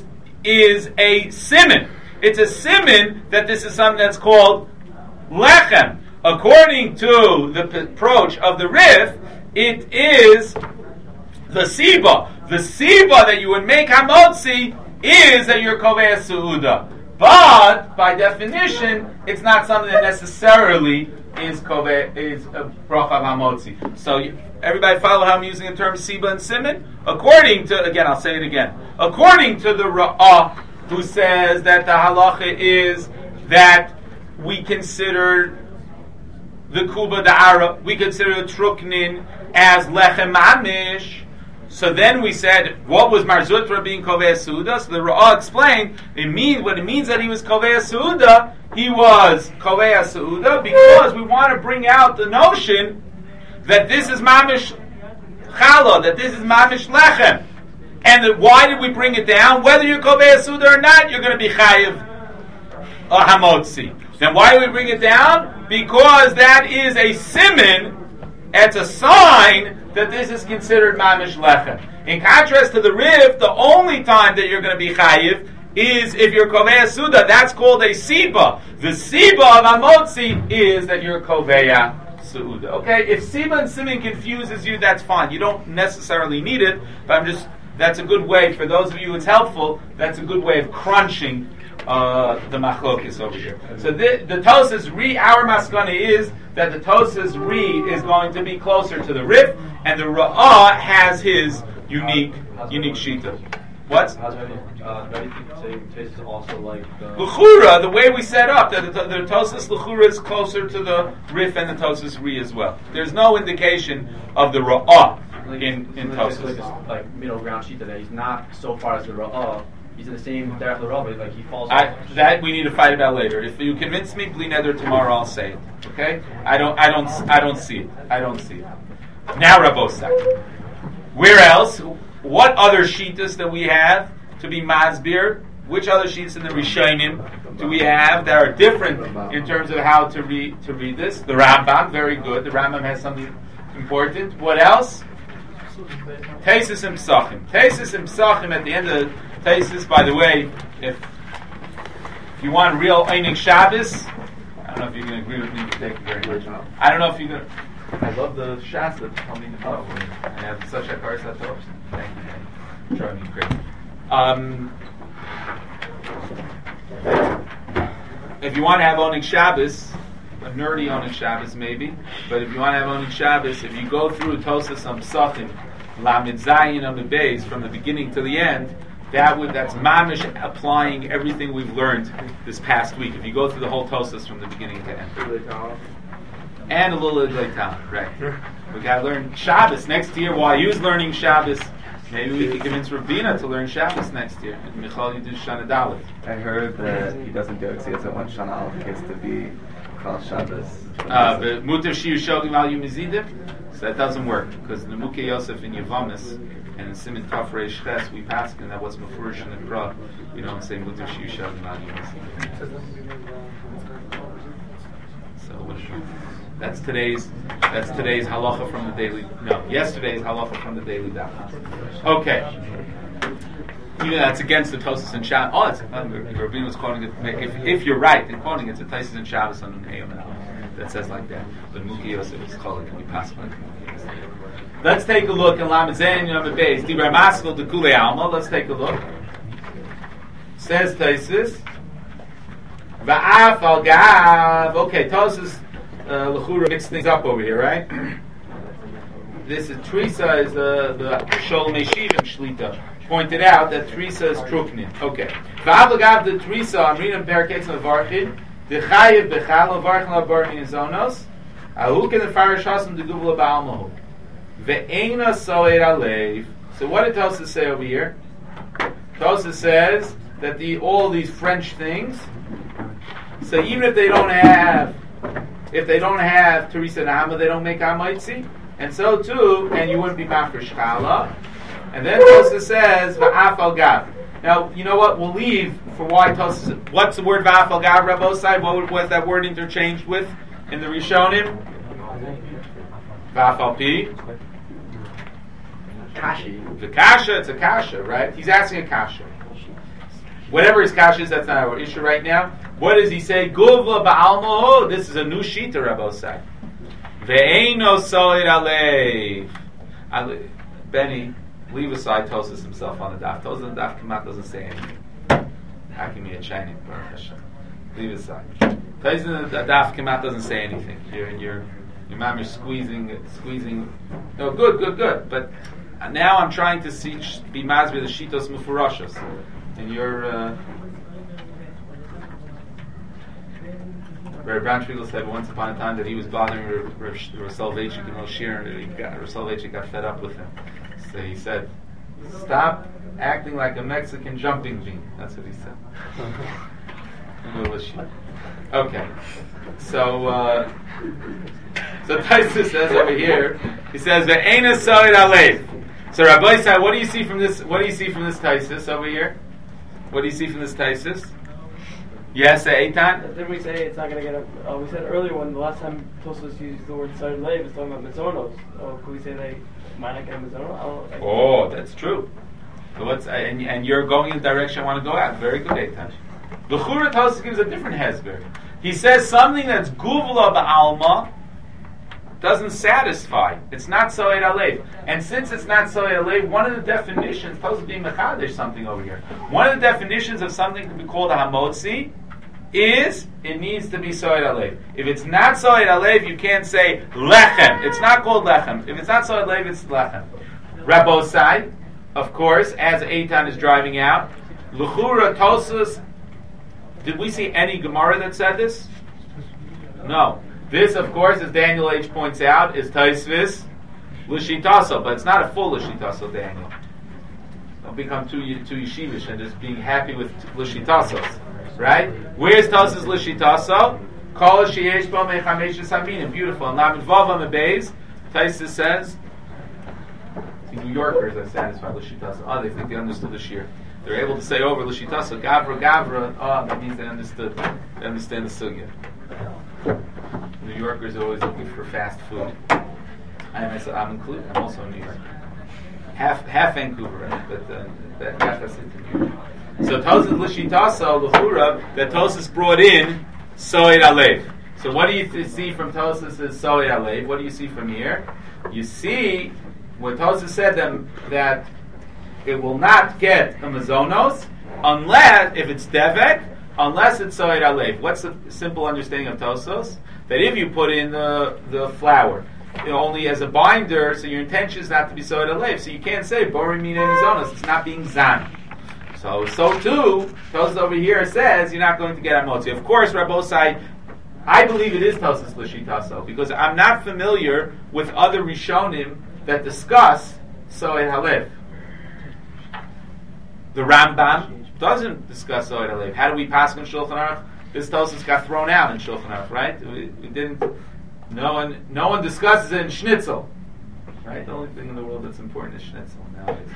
a Siman. It's a Siman that this is something that's called Lechem. According to the approach of the Rif, it is the Siba. The Siba that you would make Hamotzi is that you're Koveya Su'uda. But, by definition, it's not something that necessarily is Bracha Hamotzi. So, everybody follow how I'm using the term Siba and Siman? According to, again, I'll say it again. According to the Ra'ah, who says that the halacha is that we consider the Kuba Da'ara, we consider the Truknin as Lechem Amish. So then we said, what was Marzutra being Koveya Suda? So the Ra'ah explained, what it means that he was Koveya Suda, he was Koveya Suda because we want to bring out the notion that this is Mamish Chala, that this is Mamish Lechem. And that why did we bring it down? Whether you're Koveya Suda or not, you're going to be Chayiv Hamotzi. Then why do we bring it down? Because that is a siman, it's a sign that this is considered mamish lechem. In contrast to the Rif, the only time that you're going to be chayiv is if you're koveya suda. That's called a siba. The siba of amotzi is that you're koveya suda. Okay, if siba and siman confuses you, that's fine. You don't necessarily need it, but that's a good way, for those of you it's helpful, that's a good way of crunching the machlokis over here. So the Tosas Ri, our maskana is that the Tosas Ri is going to be closer to the Rif, and the Ra'ah has his unique shita. What? How's everything tastes also like the... L'chura, the way we set up, the Tosas L'chura is closer to the Rif and the Tosas Ri as well. There's no indication of the Ra'ah in Tosas. Like middle ground sheet today. He's not so far as the Ra'ah. He's in the same Derech L'Rabah, like he falls off. That we need to fight about later. If you convince me, Bli Neder, tomorrow I'll say it. Okay? I don't see it. I don't see it. Now Rabosai. Where else? What other shitas that we have to be masbir? Which other shitas in the Rishonim do we have that are different in terms of how to read this? The Rambam, very good. The Rambam has something important. What else? Teisus and Psachim. Teisus and Psachim at the end of Teisus, by the way, if you want real Einik Shabbos, I don't know if you're going to agree with me, thank you very much. I don't know if you're going to... I love the Shas that tell me to follow. I have such a car set up. Thank you. Driving me crazy. If you want to have Onik Shabbos, a nerdy Onik Shabbos maybe, but if you want to have Onik Shabbos, if you go through Tosas Psachim, Lamed Zayin on the base from the beginning to the end, that's mamish applying everything we've learned this past week. If you go through the whole Tosas from the beginning to end. And a little Idlei Talmud, right. We got to learn Shabbos next year. While he was learning Shabbos, maybe we could convince Rabina to learn Shabbos next year. And Michal, you do Shana Dalet. I heard that he doesn't do it because he doesn't want Shana Aleph kids to be called Shabbos. But Mutar Shiur Shogim Al Yumizidim, so that doesn't work because the Mukhe Yosef in Yavamis and in Siman Taf Reish Ches we pass and that was Mefurish in the Kra. We don't say Mutar Shiur Shogim Al Yumizidim. So what is it? That's today's halacha from the daily. No, yesterday's halacha from the daily daf. Okay, even that's against the Tosas and Shabbos. Oh, it's Rabbeinu was quoting it. If you're right in quoting it, it's a Tosas and Shabbos on the Nehemiah that says like that. But Mukhe Yosef is called. Can we pass on? Let's take a look at Lamed Zayin Yom Beis Dibra Maskil de Kule Alma. Let's take a look. Says Tosas. Va'af al gav. Okay, Tosas. L'chura mixed things up over here, right? This is Teresa is the Sholem Shivim Shlita pointed out that Teresa is Truknin. Okay. V'avagav the Teresa Amrinam Perketz Navarchid Dechayev Bechal Navarchin Labar Zonos Ahukin the Farish Hasam the Gubla Baalmahu Ve'ena Soed Alev. So what did Tosas say over here? Tosas says that all these French things. So even if they don't have Teresa Nama, they don't make Amaitzi. And so too, and you wouldn't be Mafresh Chala. And then Tosas says, Va'af al Gav. Now, you know what? We'll leave for why Tosas. What's the word Va'af al Gav, Rabosai? What was that word interchanged with in the Rishonim? Va'af al Pi. Kashi. The Kasha, it's a Kasha, right? He's asking a Kasha. Whatever his Kasha is, that's not our issue right now. What does he say? Guvla ba'almo. This is a new shita, Rabosai. Ve'eno soid alev. Benny, leave aside Tosas himself on the daf. Tosas on the daf Kamat doesn't say anything. Hakimi a Chainik, leave aside. Tosas on the daf Kamat doesn't say anything. Your mom is squeezing. No, good. But now I'm trying to be mazbi the shitos mufurashos, and you're. Rabbi Branchfield said once upon a time that he was bothering Rav Soloveitchik and Roshir, and Rav Soloveitchik got fed up with him. So he said, "Stop acting like a Mexican jumping bean." That's what he said. Okay, so Tosfos says over here, he says, "Ve'ena soid alev." So Rabbi said, what do you see from this? What do you see from this Tosfos over here? What do you see from this Tosfos? Yes, Eitan? Didn't we say it's not going to get up? We said earlier when the last time Tosfos used the word Sar Lev, it's talking about Mizonos. Or could we say they might not get a Mizono? Oh, that's true. So and you're going in the direction I want to go at. Very good, Eitan. The Chura Tosfos gives a different hesber. He says something that's Guvla ba'alma doesn't satisfy. It's not Soed Alev. And since it's not Soed Alev, one of the definitions, Tosfos being Mechadish something over here, one of the definitions of something to be called a Hamotzi is it needs to be Soed Alev. If it's not Soed Alev, you can't say Lechem. It's not called Lechem. If it's not Soed Alev, it's Lechem. Rabosai, of course, as Eitan is driving out, L'chura Tosfos. Did we see any Gemara that said this? No. This, of course, as Daniel H. points out, is Tosfos L'shitaso, but it's not a full L'shitaso, Daniel. Don't become too yeshivish and just being happy with L'shitasos, right? Where's Tosfos L'shitaso? Kol sheyesh bo mechamesh saminim. Beautiful. And Lamed Vav on the base, Tosfos says, see, New Yorkers are satisfied with L'shitaso. Oh, they think they understood the shir. They're able to say over L'shitaso, Gavra. Oh, that means they understood. They understand the sugya. New Yorkers are always looking for fast food. I'm included. I'm also in New York. Half Vancouver, but that's it. So Tosfos L'shitaso L'chura that Tosfos brought in Soed Alev. So what do you see from Tosfos is Soed Alev? What do you see from here? You see what Tosfos said that it will not get a mazonos unless if it's devek, unless it's Soed Alev. What's the simple understanding of Tosfos? That if you put in the flour, only as a binder, so your intention is not to be Soed Alev. So you can't say Bori Mine Mazonos. It's not being Zan. So too, Tosfos over here says you're not going to get Amotzi. Of course, Rabbosai, I believe it is Tosfos L'shitaso, because I'm not familiar with other Rishonim that discuss Soed Alev. The Rambam doesn't discuss Soed Alev. How do we pass on Shulchan Aruch? This Tosfos got thrown out in Shulchan Aruch, right? We didn't. No one discusses it in Schnitzel, right? The only thing in the world that's important is Schnitzel nowadays.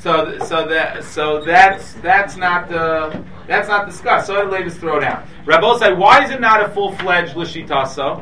So that's not discussed. So the latest thrown out. Rabbosai, why is it not a full-fledged L'shitaso?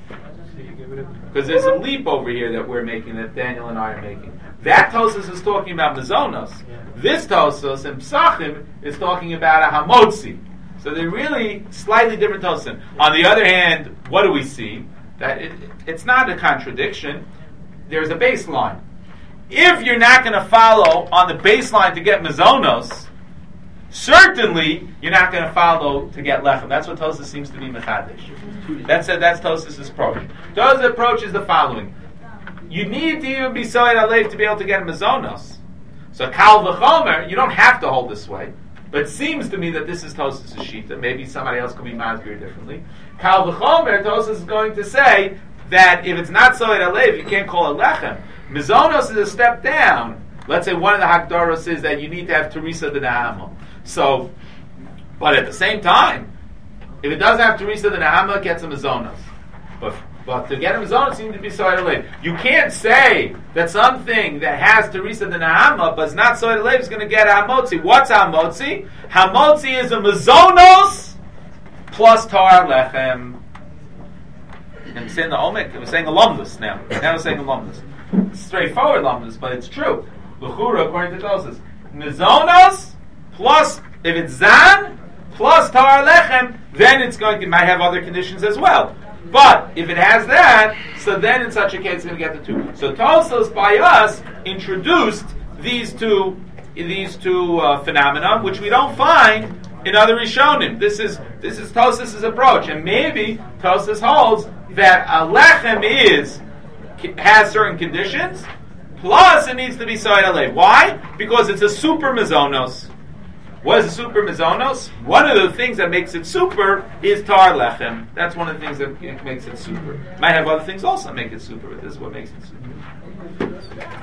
Because there's a leap over here that we're making, that Daniel and I are making. That Tosfos is talking about Mazonos. This Tosfos in Psachim is talking about a Hamotzi. So they're really slightly different Tosfos. On the other hand, what do we see? That it's not a contradiction. There's a baseline. If you're not going to follow on the baseline to get Mazonos, certainly you're not going to follow to get Lechem. That's what Tosfos seems to be Mechadish. That's Tosfos' approach. Tosfos' approach is the following. You need to even be Soed Alev to be able to get Mazonos. So Kal V'chomer, you don't have to hold this way. But it seems to me that this is Tosfos' shita. Maybe somebody else could be masbir differently. Kal V'chomer, Tosfos is going to say that if it's not Soed Alev, you can't call it Lechem. Mizonos is a step down. Let's say one of the Hakdaros is that you need to have Teresa de Nahama. So, but at the same time, if it doesn't have Teresa de Nahama, it gets a Mizonos. But to get a Mizonos, you need to be Soed Alev. You can't say that something that has Teresa de Nahama but is not Soed Alev is going to get a Hamotzi. What's Hamotzi? Hamotzi is a Mizonos plus Tar Lechem. And we're saying the Omek, we're saying alumnus now. Now we're saying alumnus. It's straightforward alumnus, but it's true. L'chura, according to Tosfos, Mizonos plus, if it's Zan, plus Tar Lechem, then it's going to, might have other conditions as well. But if it has that, so then in such a case it's going to get the two. So Tosfos by us introduced these two phenomena, which we don't find in other Rishonim. This is Tosfos' approach, and maybe Tosfos holds that a lechem has certain conditions, plus it needs to be Soed Alev. Why? Because it's a super Mizonos. What is a super Mizonos? One of the things that makes it super is Tar Lechem. That's one of the things that makes it super. Might have other things also make it super, but this is what makes it super.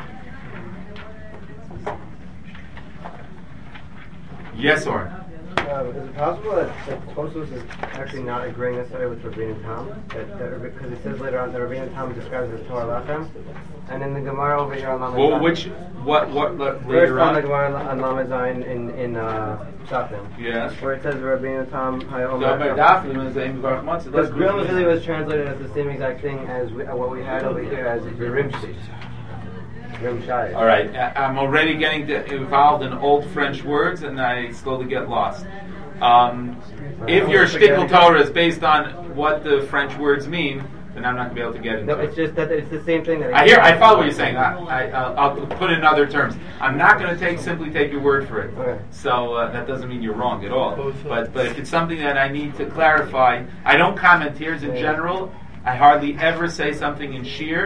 Yes, Oren? Is it possible that Tosfos is actually not agreeing necessarily with Rabbeinu Tam? Because it says later on that Rabbeinu Tam describes it as Torah Lechem, and in the Gemara over here on Lamed Zayin. What later on? The Gemara on Lamed Zayin in Psachim. Yes. Where it says Rabbeinu Tam because Grill really was translated as the same exact thing as what we had over here as Rimshi. All right, I'm already getting involved in old French words, and I slowly get lost. If your shtickle Torah is based on what the French words mean, then I'm not going to be able to get into it. No, it's just that it's the same thing. I follow what you're saying. I'll put it in other terms. I'm not going to simply take your word for it. Okay. So that doesn't mean you're wrong at all. But if it's something that I need to clarify, I don't comment here in general. I hardly ever say something in Shir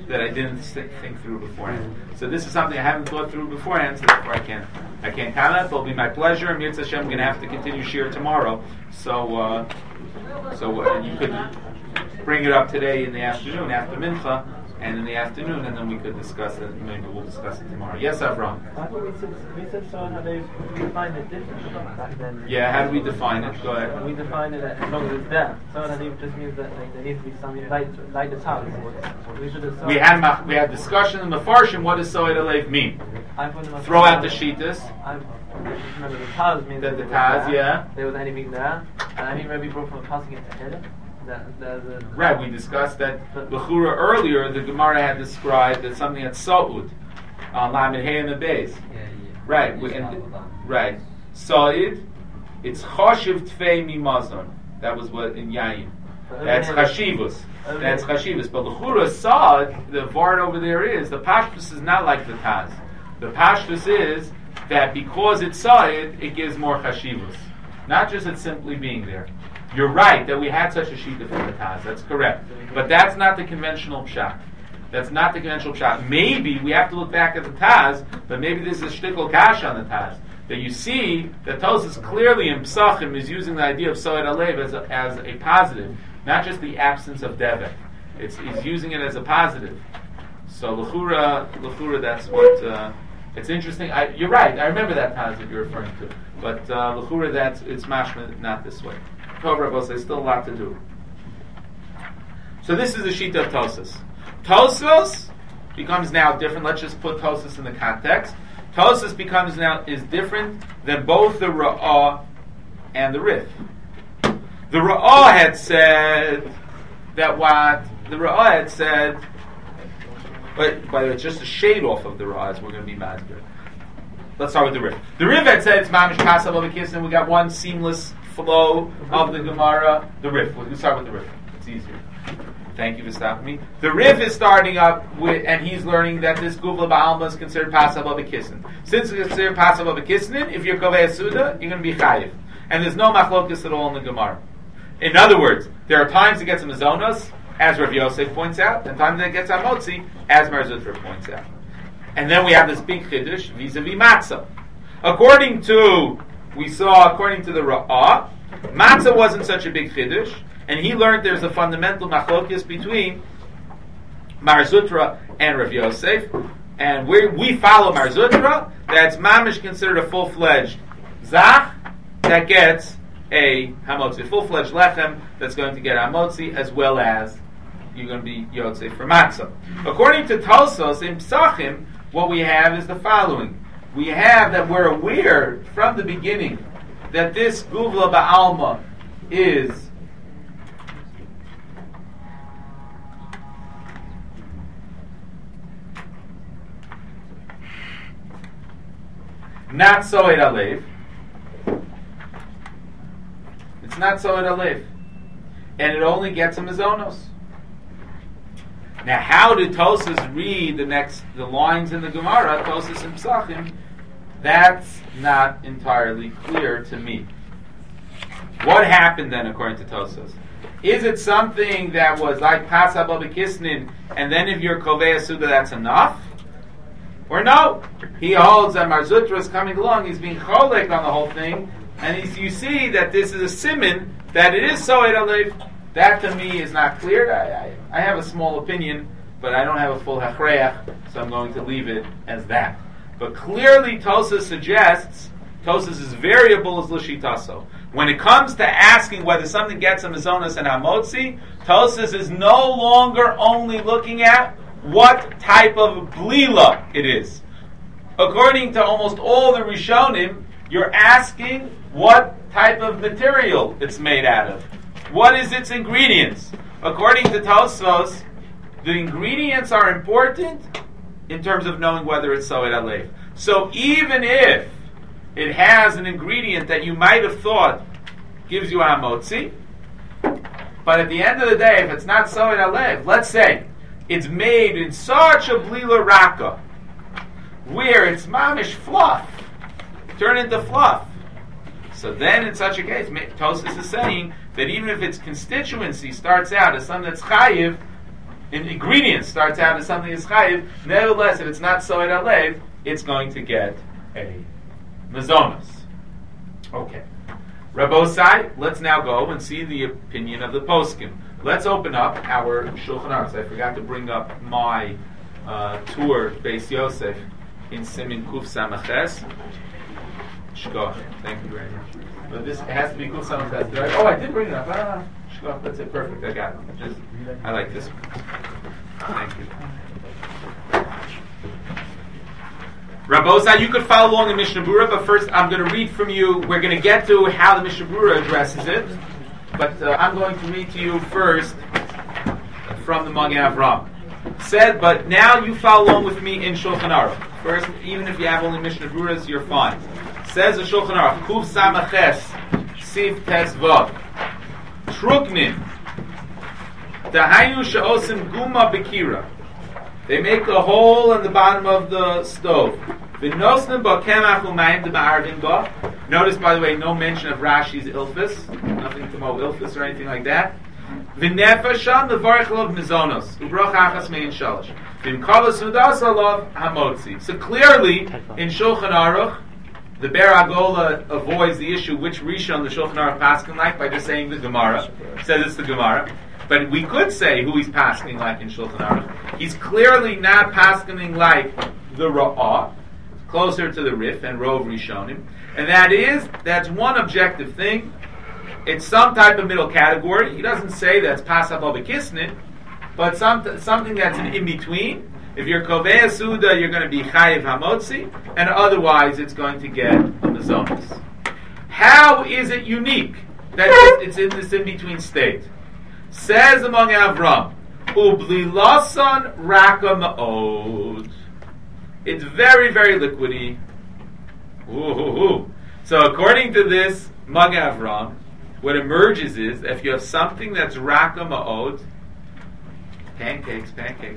that I didn't think through beforehand. So this is something I haven't thought through beforehand, so therefore I can't comment. It'll be my pleasure. And Mirza Hashem, I'm going to have to continue shir tomorrow. So you could bring it up today in the afternoon after mincha, and in the afternoon, and then we could discuss it. Maybe we'll discuss it tomorrow. Yes, Avram. I thought we said so how they defined it differently back then. Yeah, how do we define it? Go ahead. We define it as long as it's there. So that just means that there needs to be some light the tongue. We had discussion in the Farshim. What does Soed Alev mean? Throw out the Shitas. I remember the Taz means the Taz, yeah. There was anything there, and I think Rabbi brought from passing it to Hedda. Right, we discussed that L'chura earlier. The Gemara had described that something at Sa'ud on Lamed Hey in the base. Right, right. Sa'id, it's Chashiv Tfei Mimazon. That was what in Yayin. That's Chashivus. That's Chashivus. But L'chura Sa'ud, the Vard over there is, the Pashtus is not like the Taz. The Pashtus is that because it's Sa'id, it gives more Chashivus. Not just it simply being there. You're right that we had such a shita from the Taz. That's correct. But that's not the conventional pshat. That's not the conventional pshat. Maybe we have to look back at the Taz, but maybe this is shtickle kash on the Taz. That you see that Tosas clearly in Psachim is using the idea of Soed Alev as a positive, not just the absence of Devek. He's using it as a positive. So L'chura, that's what. It's interesting. You're right. I remember that Taz that you're referring to. But L'chura, it's mashma not this way. There's still a lot to do. So this is the Shita of Tosas. Tosas becomes now different. Let's just put Tosas in the context. Tosas becomes now is different than both the Ra'ah and the Rif. The Ra'ah had said that what the Ra'ah had said, but by the way, it's just a shade off of the Ra'ah as we're going to be masber. Let's start with the Rif. The Rif had said it's Mamish Kasav of a kiss, and we got one seamless flow of the Gemara. The Rif. We'll start with the Rif. It's easier. Thank you for stopping me. The Rif is starting up with, and he's learning that this Guvla Ba'alma is considered Pasav of a Kissin. Since it's considered Pasav of a Kissin, if you're Kovei Suda, you're going to be Chayiv. And there's no Machlokis at all in the Gemara. In other words, there are times it gets a Mazonos, as Rav Yosef points out, and times it gets a Motzi, as Mar Zutra points out. And then we have this big Chiddush vis-a-vis Matzah. According to the Ra'ah, Matzah wasn't such a big Chiddush, and he learned there's a fundamental machlokis between Mar Zutra and Rav Yosef, and we follow Mar Zutra, that's mamish considered a full-fledged zach that gets a hamotzi, full-fledged lechem that's going to get hamotzi, as well as you're going to be yotzei for matzah. According to Tosos in Psachim, what we have is the following. We have that we're aware from the beginning that this Guvla Ba'alma is not Soed Alev. It's not Soed Alev. And it only gets a Mazonos. Now, how did Tosas read the lines in the Gemara, Tosas and Psachim? That's not entirely clear to me. What happened then, according to Tosas? Is it something that was like Pasab Abikisnin, and then if you're Kovei Suda, that's enough? Or no? He holds that Mar Zutra is coming along, he's being cholek on the whole thing, and you see that this is a siman, that it is Soed Alev. That to me is not clear. I have a small opinion, but I don't have a full hachreach, so I'm going to leave it as that. But clearly Tosas suggests, Tosas' variable is L'shitaso. When it comes to asking whether something gets a Mazonos and Hamotzi, Tosas is no longer only looking at what type of blila it is. According to almost all the Rishonim, you're asking what type of material it's made out of. What is its ingredients? According to Tosfos, the ingredients are important in terms of knowing whether it's Soed Alev. So even if it has an ingredient that you might have thought gives you a hamotzi, but at the end of the day, if it's not Soed Alev, let's say it's made in such a blila raka, where it's mamish fluff, turn into fluff. So then in such a case, Tosfos is saying that even if its constituency starts out as something that's chayiv, ingredient starts out as something is chayiv, nevertheless, if it's not soed alev, it's going to get a mazonos. Okay. Rabbosai, let's now go and see the opinion of the poskim. Let's open up our Shulchan Aruch. I forgot to bring up my tour, Beis Yosef, in Simin Kuf Samaches. Shkoch. Thank you very much. But this has to be Kuf Samaches. Oh, I did bring it up. Shkoch. That's it. Perfect. I got it. I like this one. Thank you. Rabbosai, you could follow along in Mishnah Berurah, but first I'm going to read from you. We're going to get to how the Mishnah Berurah addresses it, but I'm going to read to you first from the Magen Avraham. Said, but now you follow along with me in Shulchan Aruch. First, even if you have only Mishnah Berurahs, you're fine. Says the Shulchan Aruch, Kuf Samaches, Siv Tes Vav, Truknin, Dahayu She'osim Guma Bekira. They make a hole in the bottom of the stove. Notice, by the way, no mention of Rashi's ilfis. Nothing to mo ilfis or anything like that. So clearly, in Shulchan Aruch, the Ber Agola avoids the issue which Rishon the Shulchan Aruch paskin like by just saying the Gemara. Says it's the Gemara. But we could say who he's paskening like in Shulchan Aruch. He's clearly not paskening like the Ra'ah, closer to the Rif and Rov Rishonim. And that's one objective thing. It's some type of middle category. He doesn't say that's Pasach B'Kisnin, but something that's an in-between. If you're Kovei Suda, you're going to be Chayiv Hamotzi, and otherwise it's going to get a Mazonos. How is it unique that it's in this in-between state? Says among Avram, Ublilasan Raka Ma'od. It's very, very liquidy. So according to this Magen Avraham, what emerges is that if you have something that's Raka Ma'od, pancakes.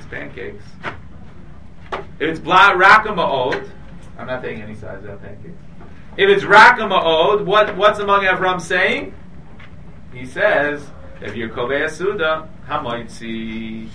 If it's Raka Ma'od, I'm not taking any size out of pancakes. If it's Raka Ma'od, what's the Magen Avraham saying? He says, if you're Kovei Suda, Hamoitzi.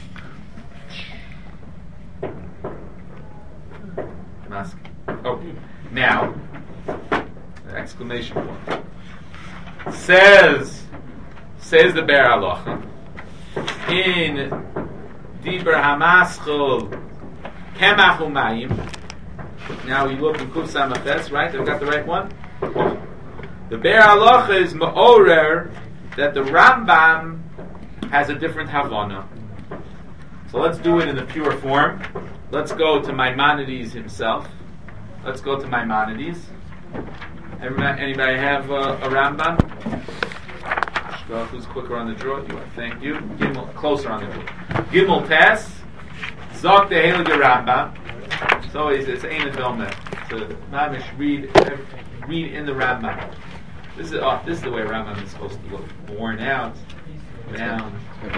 Oh, now, exclamation point. Says the Ber Halacha in Diber Hamaschol Kemach Umayim. Now we look in Kuf Samaches, right? Have we got the right one? The Ber Halacha is Ma'orer that the Rambam has a different Havana. So let's do it in the pure form. Let's go to Maimonides himself. Let's go to Maimonides. Anybody have a Rambam? Who's quicker on the draw? You are. Thank you. Gimel, closer on the draw. Gimel Tess. Zok the Heilige Rambam. So it's Ein Adomet. So Mamish read in the Rambam. This is the way Rambam is supposed to look. Worn out, down.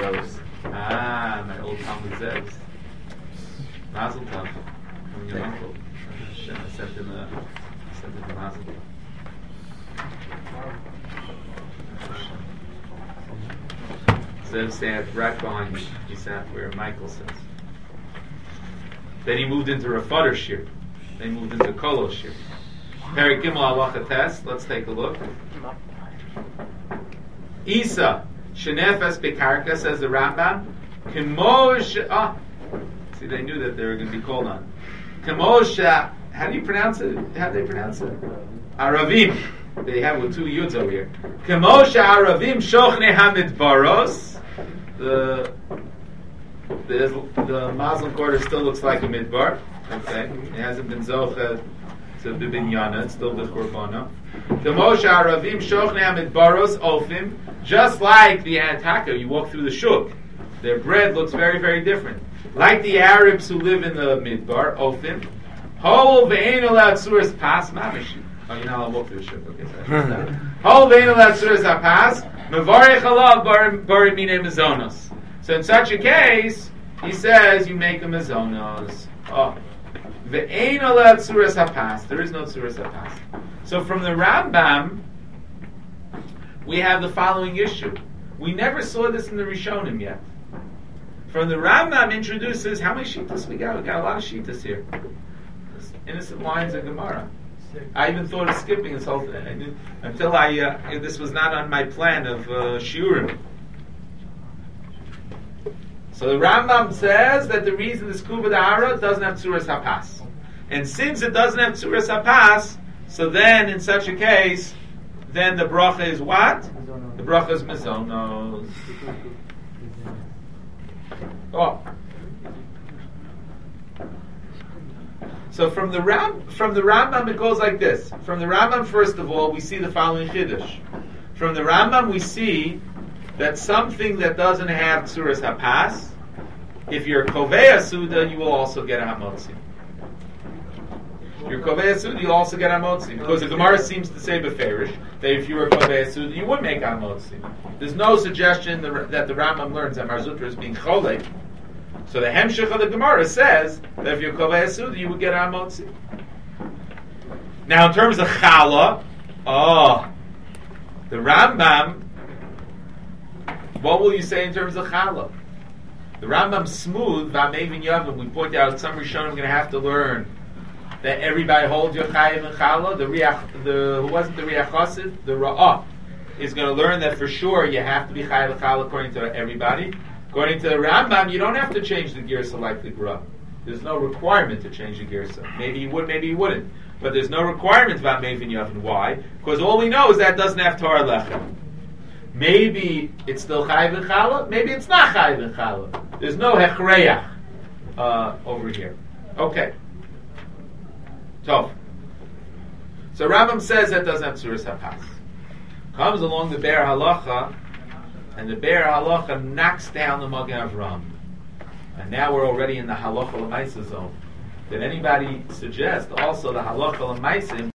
My old Talmud says. Mazel Tov from your uncle. I sent him the Mazel Tov. Zev sat right behind me. He sat where Michael sits. Then he moved into Rafader Shir. Then he moved into Kolo Shir. Perik Gimel Halacha Tes. Let's take a look. Isa Shenefes Bekarka, says the Rambam. See, they knew that they were going to be called on. Kamosha. How do you pronounce it? How do they pronounce it? Aravim. They have with two yuds over here. Kamosha Aravim Shochne Hamidbaros. The Muslim quarter still looks like a midbar. Okay, it hasn't been zocha to the binyana. It's still the korbanah. Kamosha Aravim Shochne Hamidbaros Ofim. Just like the Ataka, you walk through the shuk. Their bread looks very, very different. Like the Arabs who live in the midbar, Ofim. Hol ve'ein allowed suras pas mamish. Oh, you're not allowed to walk through the shuk. Okay, sorry. Hol ve'ein allowed suras pas mevarech alav bari mine mezonos. So in such a case, he says you make a mezonos. Oh, ve'ein allowed suras pas. There is no suras pas. So from the Rambam, we have the following issue. We never saw this in the Rishonim yet. From the Rambam introduces, how many shittas we got? We got a lot of shittas here. Innocent lines of Gemara. I even thought of skipping this whole thing until this was not on my plan of shiurim. So the Rambam says that the reason this Kuba Dahara doesn't have Tzuras HaPas. And since it doesn't have Tzuras HaPas, so then in such a case, then the bracha is what? The bracha is Mizonos. Oh. So from the Rambam it goes like this. From the Rambam, first of all, we see the following chiddush. From the Rambam we see that something that doesn't have Tzuras HaPas, if you're Kovei Suda, you will also get a Hamotzi. If you're Kovei Suda, you'll also get a Hamotzi. Because the Gemara seems to say beferish that if you were Kovei Suda, you would make a Hamotzi. There's no suggestion that the Rambam learns that Mar Zutra is being Cholek. So the Hemshech of the Gemara says that if you're Kovei Suda, you would get a Hamotzi. Now in terms of Chala, the Rambam, what will you say in terms of Chala? The Rambam's smooth, V'amevin Yavim, we point out some Rishonim are going to have to learn that everybody holds your Chayiv and Chala. Who wasn't the Riach Chassid? The Ra'ah is going to learn that for sure you have to be Chayiv and Chala according to everybody. According to the Rambam, you don't have to change the Girsa like the Gra. There's no requirement to change the Girsa. Maybe you would, maybe you wouldn't. But there's no requirement about Mevin Yavin. Why? Because all we know is that it doesn't have Torah Lechem. Maybe it's still Chayiv and Chala, maybe it's not Chayiv and Chala. There's no Hechreach over here. Okay. Tov. So Rambam says that doesn't have Tzuras HaPas. Comes along the Be'er Halacha, and the Be'er Halacha knocks down the Magen Avraham. And now we're already in the Halacha L'Maisa zone. Did anybody suggest also the Halacha L'Maisa